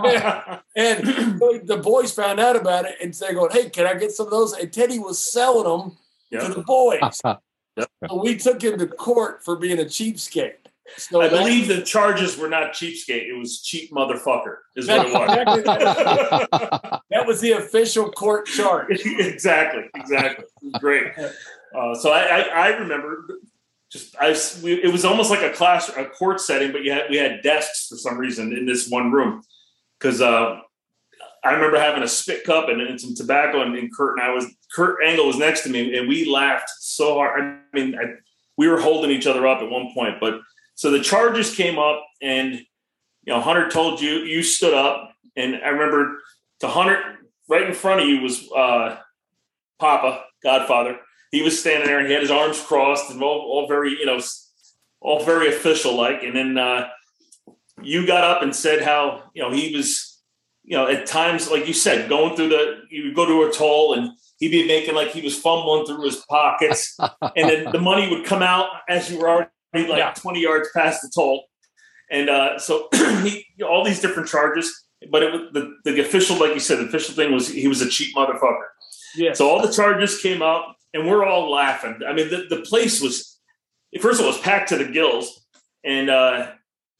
the boys found out about it, and they're going, hey, can I get some of those? And Teddy was selling them Yeah. to the boys. Yep. So we took him to court for being a cheapskate. So I that- believe the charges were not cheapskate. It was cheap motherfucker is what it Exactly. was. that was the official court charge. exactly. Exactly. Great. Uh, so I, I, I remember just I we, it was almost like a class a court setting, but you had we had desks for some reason in this one room because uh, I remember having a spit cup and, and some tobacco, and, and Kurt and I was Kurt Angle was next to me, and we laughed so hard. I mean, I, we were holding each other up at one point, but so the charges came up, and you know Hunter told you you stood up, and I remember to Hunter right in front of you was uh, Papa Godfather. He was standing there and he had his arms crossed and all, all very, you know, all very official like. And then uh, you got up and said how, you know, he was, you know, at times, like you said, going through the, you would go to a toll and he'd be making like he was fumbling through his pockets. And then the money would come out as you were already like Yeah. twenty yards past the toll. And uh, so he, you know, all these different charges, but it was the, the official, like you said, the official thing was he was a cheap motherfucker. Yes. So all the charges came up, and we're all laughing. I mean, the, the place was, first of all, it was packed to the gills. And uh,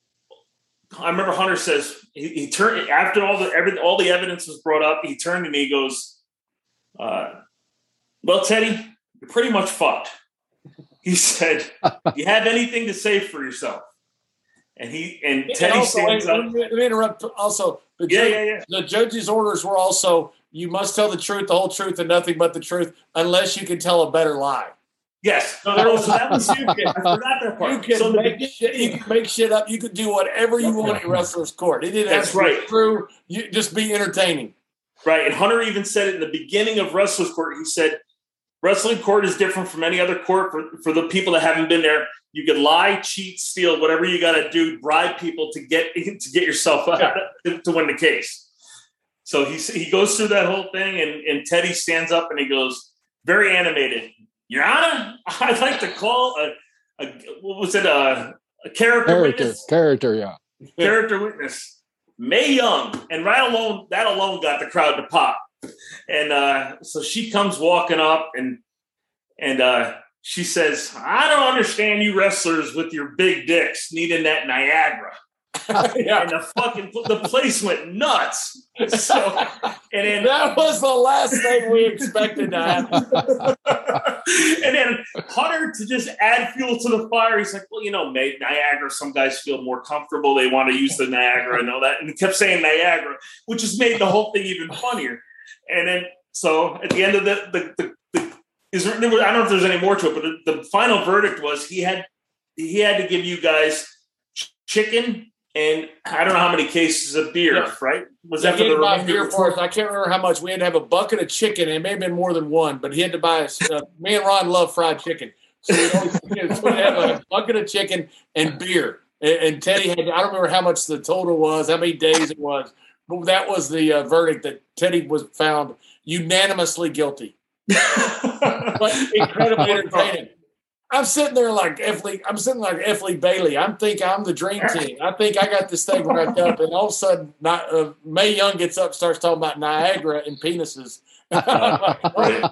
I remember Hunter says, he, he turned, after all the every, all the evidence was brought up, he turned to me, he goes, uh, well, Teddy, you're pretty much fucked. He said, you have anything to say for yourself? And he, and And Teddy also, stands let up. me, let me interrupt. Also, the, Yeah, judge, yeah, yeah. the judge's orders were also, you must tell the truth, the whole truth, and nothing but the truth, unless you can tell a better lie. Yes. So there was- so that was, you can, I forgot that part. you can So the- make shit, you can make shit up. You could do whatever you want in wrestler's court. It didn't have That's to be right. true. You just be entertaining. Right. And Hunter even said it in the beginning of Wrestler's Court. He said, wrestling court is different from any other court for, for the people that haven't been there. You can lie, cheat, steal, whatever you got to do, bribe people to get to get yourself out Yeah. to, to win the case. So he he goes through that whole thing, and, and Teddy stands up and he goes, very animated, Your Honor, I'd like to call a, a what was it, a, a character, Character, witness? character, yeah. character witness, Mae Young, and right alone that alone got the crowd to pop. And uh, so she comes walking up, and and uh, she says, "I don't understand you wrestlers with your big dicks needing that Niagara." Yeah. And the fucking the place went nuts. So and then That was the last thing we expected to happen. and then Hunter, to just add fuel to the fire, he's like, well, you know, Niagara, some guys feel more comfortable. They want to use the Niagara and all that. And he kept saying Niagara, which has made the whole thing even funnier. And then, so at the end of the, the, the, the is there, there was, I don't know if there's any more to it, but the, the final verdict was he had, he had to give you guys ch- chicken and I don't know how many cases of beer, Yeah. right? Was He that for had the to buy remainder beer of the for tour? us. I can't remember how much. We had to have a bucket of chicken. And it may have been more than one, but he had to buy us. Uh, me and Ron love fried chicken. So we always so we had a bucket of chicken and beer. And, and Teddy had, I don't remember how much the total was, how many days it was. But that was the uh, verdict that Teddy was found unanimously guilty. But incredibly entertaining. I'm sitting there like F. Lee, I'm sitting like F. Lee Bailey. I'm thinking I'm the dream team. I think I got this thing wrapped up, and all of a sudden, not, uh, Mae Young gets up, starts talking about Niagara and penises. Oh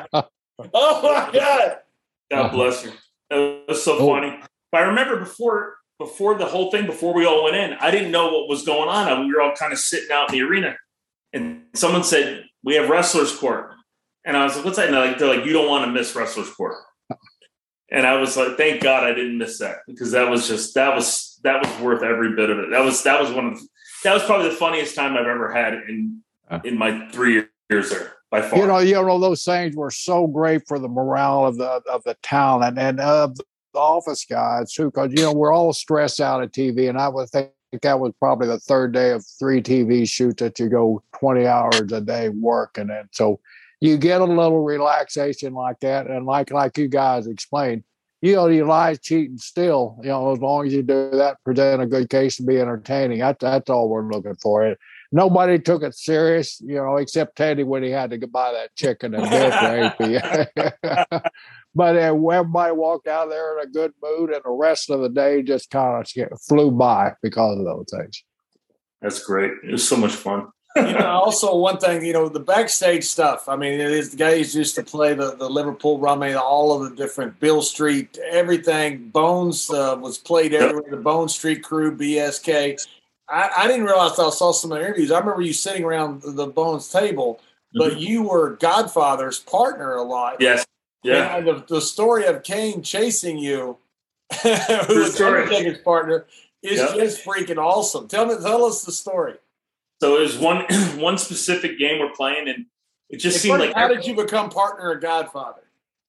my God! God bless you. That was so Oh. funny. But I remember before before the whole thing, before we all went in, I didn't know what was going on. We were all kind of sitting out in the arena, and someone said, "We have wrestlers' court." And I was like, what's that? And they're like, they're like, you don't want to miss Wrestler's Court. And I was like, thank God I didn't miss that, because that was just, that was, that was worth every bit of it. That was, that was one of the, that was probably the funniest time I've ever had in, in my three years there by far. You know, you know, those things were so great for the morale of the, of the town and, and of the office guys too, because, you know, we're all stressed out at T V. And I would think that was probably the third day of three T V shoots that you go twenty hours a day working. And so you get a little relaxation like that. And like, like you guys explained, you know, you lie cheating still, you know, as long as you do that, present a good case and be entertaining. That's, that's all we're looking for. It. Nobody took it serious, you know, except Teddy when he had to go buy that chicken and dip. But uh, everybody walked out of there in a good mood, and the rest of the day just kind of flew by because of those things. That's great. It was so much fun. You know, also one thing, you know, the backstage stuff. I mean, it is the guys used to play the, the Liverpool Rummy, all of the different Bill Street, everything. Bones uh, was played everywhere. The Bone Street Crew, B S K. I, I didn't realize I saw some of the interviews. I remember you sitting around the Bones table, but mm-hmm. you were Godfather's partner a lot. Yes. Yeah. And the, the story of Kane chasing you, who was Undertaker's partner, is yep. just freaking awesome. Tell me, tell us the story. So it was one one specific game we're playing, and it just hey, seemed first, like. How did you become partner of Godfather?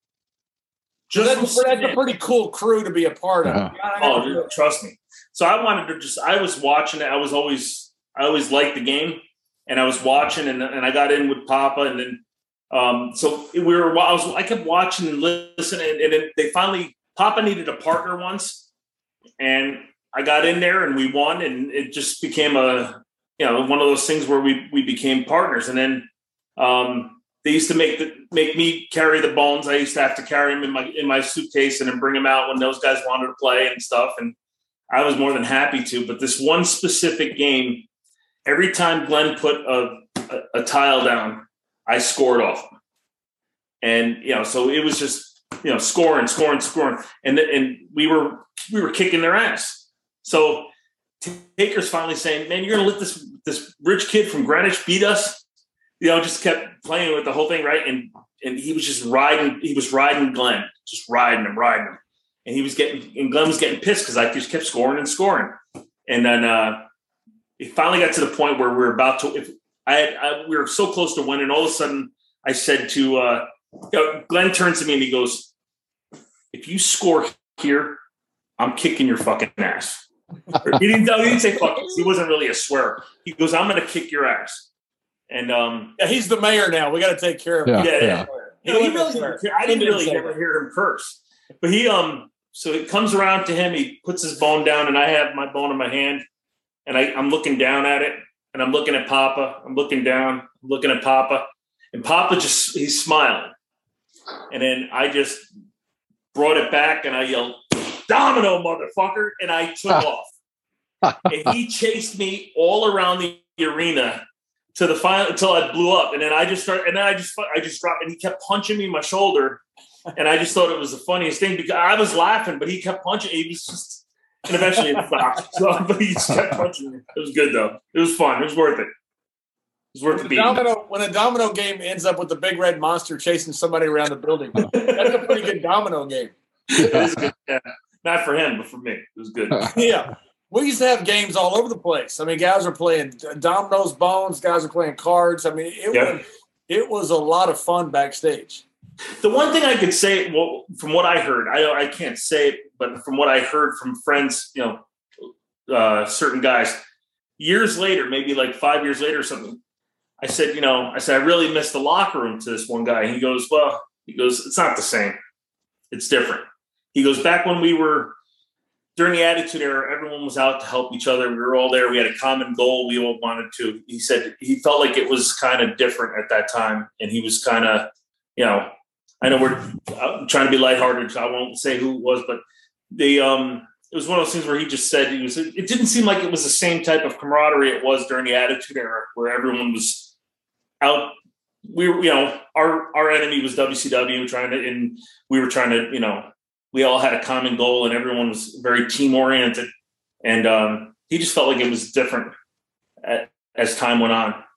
Just that's, that's a pretty cool crew to be a part of. Uh-huh. Oh, dude, trust me. So I wanted to just. I was watching it. I was always. I always liked the game, and I was watching, and and I got in with Papa, and then. Um, so we were. I was. I kept watching and listening, and then they finally. Papa needed a partner once, and I got in there, and we won, and it just became a. You know, one of those things where we we became partners, and then um, they used to make the, make me carry the Bones. I used to have to carry them in my in my suitcase and then bring them out when those guys wanted to play and stuff. And I was more than happy to. But this one specific game, every time Glenn put a, a, a tile down, I scored off him. And you know, so it was just you know scoring, scoring, scoring, and and we were we were kicking their ass. So. Taker's finally saying, man, you're going to let this this rich kid from Greenwich beat us? You know, just kept playing with the whole thing, right? And and he was just riding, he was riding Glenn, just riding him, riding him. And he was getting, and Glenn was getting pissed because I just kept scoring and scoring. And then uh, it finally got to the point where we were about to, if I, had, I we were so close to winning, all of a sudden I said to, uh, you know, Glenn turns to me and he goes, if you score here, I'm kicking your fucking ass. he didn't he didn't say fuck. He wasn't really a swear. He goes, I'm gonna kick your ass. And um yeah, he's the mayor now. We gotta take care of him. Yeah, yeah. yeah. You know, he really didn't, I didn't really ever hear him curse. But he um so it comes around to him, he puts his bone down, and I have my bone in my hand, and I, I'm looking down at it, and I'm looking at Papa, I'm looking down, I'm looking at Papa, and Papa just he's smiling. And then I just brought it back and I yelled, Domino, motherfucker, and I took off. And he chased me all around the arena to the final until I blew up. And then I just started, and then I just I just dropped, and he kept punching me in my shoulder. And I just thought it was the funniest thing because I was laughing, but he kept punching. He was just, and eventually it stopped. So, but he just kept punching me. It was good though. It was fun. It was worth it. It was worth the beating. Domino, when a domino game ends up with the big red monster chasing somebody around the building, that's a pretty good domino game. It was good. Yeah. Not for him, but for me. It was good. Yeah. We used to have games all over the place. I mean, guys were playing dominoes, bones, guys were playing cards. I mean, it, yeah. was, it was a lot of fun backstage. The one thing I could say, well, from what I heard, I I can't say it, but from what I heard from friends, you know, uh, certain guys, years later, maybe like five years later or something, I said, you know, I said, I really missed the locker room to this one guy. He goes, well, he goes, it's not the same. It's different. He goes, back when we were during the Attitude Era, everyone was out to help each other. We were all there. We had a common goal. We all wanted to. He said he felt like it was kind of different at that time. And he was kind of, you know, I know we're I'm trying to be lighthearted, so I won't say who it was, but the um, it was one of those things where he just said he was. It didn't seem like it was the same type of camaraderie it was during the Attitude Era, where everyone was out. We were, you know, our our enemy was W C W, trying to, and we were trying to, you know. We all had a common goal and everyone was very team oriented. And um, he just felt like it was different at, as time went on.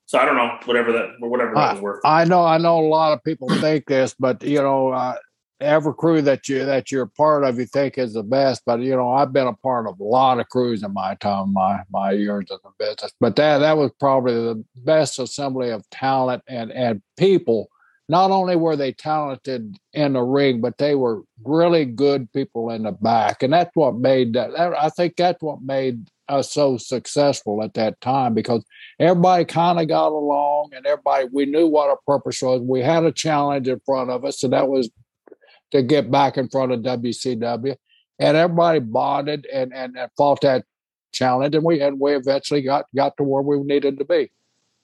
So I don't know, whatever that, whatever that was worth. I know, I know a lot of people think this, but you know, uh, every crew that you that you're part of, you think is the best. But you know, I've been a part of a lot of crews in my time, my my years in the business. But that that was probably the best assembly of talent and and people. Not only were they talented in the ring, but they were really good people in the back, and that's what made that. I think that's what made us so successful at that time, because everybody kind of got along, and everybody, we knew what our purpose was. We had a challenge in front of us, and that was to get back in front of W C W, and everybody bonded and, and, and fought that challenge, and we and we eventually got got to where we needed to be.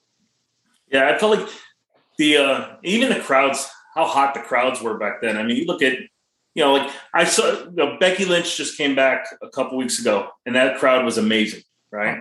Yeah, I felt like the uh, even the crowds, how hot the crowds were back then. I mean, you look at, you know, like I saw, you know, Becky Lynch just came back a couple weeks ago, and that crowd was amazing, right?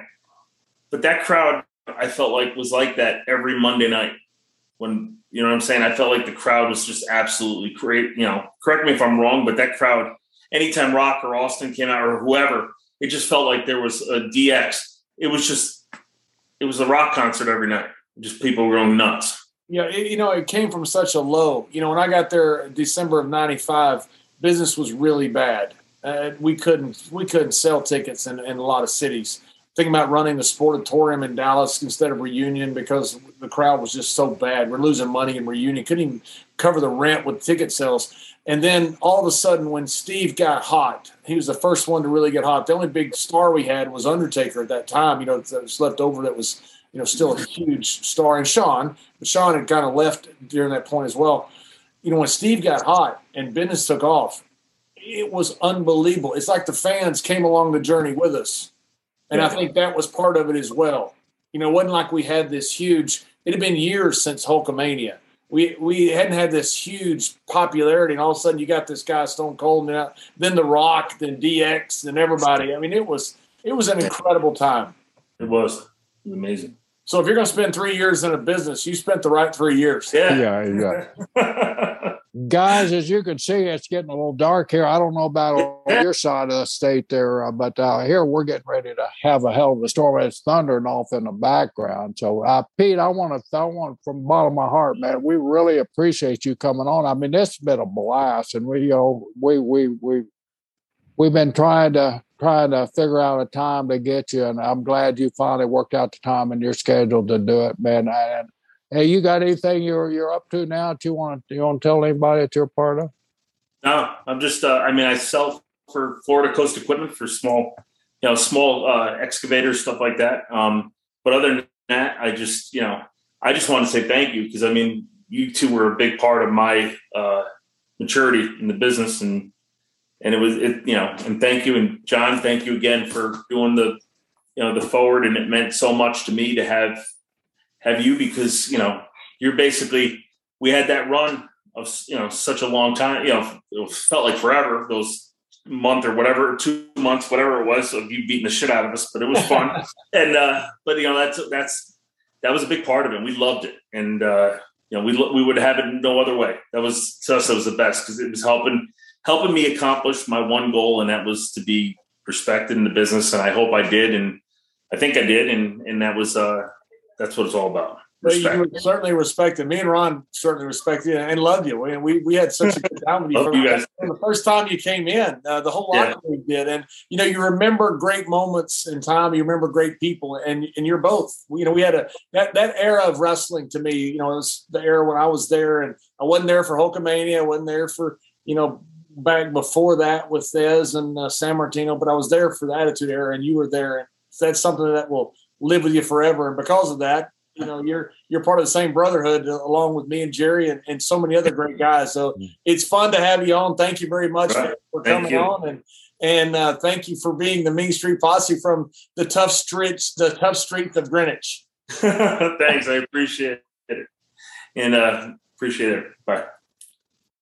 But that crowd, I felt like, was like that every Monday night. When, you know what I'm saying? I felt like the crowd was just absolutely great. You know, correct me if I'm wrong, but that crowd, anytime Rock or Austin came out or whoever, it just felt like there was a D X. It was just, it was a rock concert every night. Just people were going nuts. Yeah, it, you know, it came from such a low. You know, when I got there in December of ninety-five, business was really bad. Uh, we couldn't we couldn't sell tickets in, in a lot of cities. Thinking about running the Sportatorium in Dallas instead of Reunion because the crowd was just so bad. We're losing money in Reunion. Couldn't even cover the rent with ticket sales. And then all of a sudden when Steve got hot, he was the first one to really get hot. The only big star we had was Undertaker at that time, you know, that was left over that was, you know, still a huge star. And Shawn, but Shawn had kind of left during that point as well. You know, when Steve got hot and business took off, it was unbelievable. It's like the fans came along the journey with us. And I think that was part of it as well. You know, it wasn't like we had this huge – it had been years since Hulkamania. We we hadn't had this huge popularity, and all of a sudden you got this guy Stone Cold, and then The Rock, then D X, then everybody. I mean, it was it was an incredible time. It was. It was amazing. So if you're going to spend three years in a business, you spent the right three years. Yeah. Yeah, yeah. Guys, as you can see, it's getting a little dark here. I don't know about on your side of the state there, uh, but uh, here we're getting ready to have a hell of a storm. It's thundering off in the background. So, uh, Pete, I want to, I want from the bottom of my heart, man, we really appreciate you coming on. I mean, this has been a blast, and we, you know, we, we, we, we've been trying to, trying to figure out a time to get you, and I'm glad you finally worked out the time in your schedule to do it, man. And, hey, you got anything you're you're up to now that you want to you want to tell anybody that you're part of? No, I'm just. Uh, I mean, I sell for Florida Coast Equipment for small, you know, small uh, excavators, stuff like that. Um, but other than that, I just, you know, I just want to say thank you because I mean, you two were a big part of my uh, maturity in the business, and and it was it, you know, and thank you, and John, thank you again for doing the, you know, the forward, and it meant so much to me to have. have you because, you know, you're basically, we had that run of, you know, such a long time, you know, it felt like forever, those month or whatever, two months, whatever it was of you beating the shit out of us, but it was fun. and, uh, but you know, that's, that's, that was a big part of it. We loved it. And, uh, you know, we, we would have it no other way. That was, to us, it was the best because it was helping, helping me accomplish my one goal. And that was to be respected in the business. And I hope I did. And I think I did. And, and that was, uh, that's what it's all about. Respect. You certainly respected me, and Ron certainly respected you and loved you. We we, we had such a good time with you. From, you guys. from the first time you came in, uh, the whole locker room did, and you know you remember great moments in time. You remember great people, and and you're both. You know, we had a that that era of wrestling to me. You know, it was the era when I was there, and I wasn't there for Hulkamania. I wasn't there for you know back before that with Thesz and uh, San Martino, but I was there for the Attitude Era, and you were there, and that's something that will live with you forever. And because of that, you know, you're you're part of the same brotherhood along with me and Jerry and, and so many other great guys. So it's fun to have you on. Thank you very much right. for thank coming you. on, and and uh, thank you for being the Mean Street Posse from the tough streets, the tough street of Greenwich. Thanks, I appreciate it, and uh, appreciate it. Bye.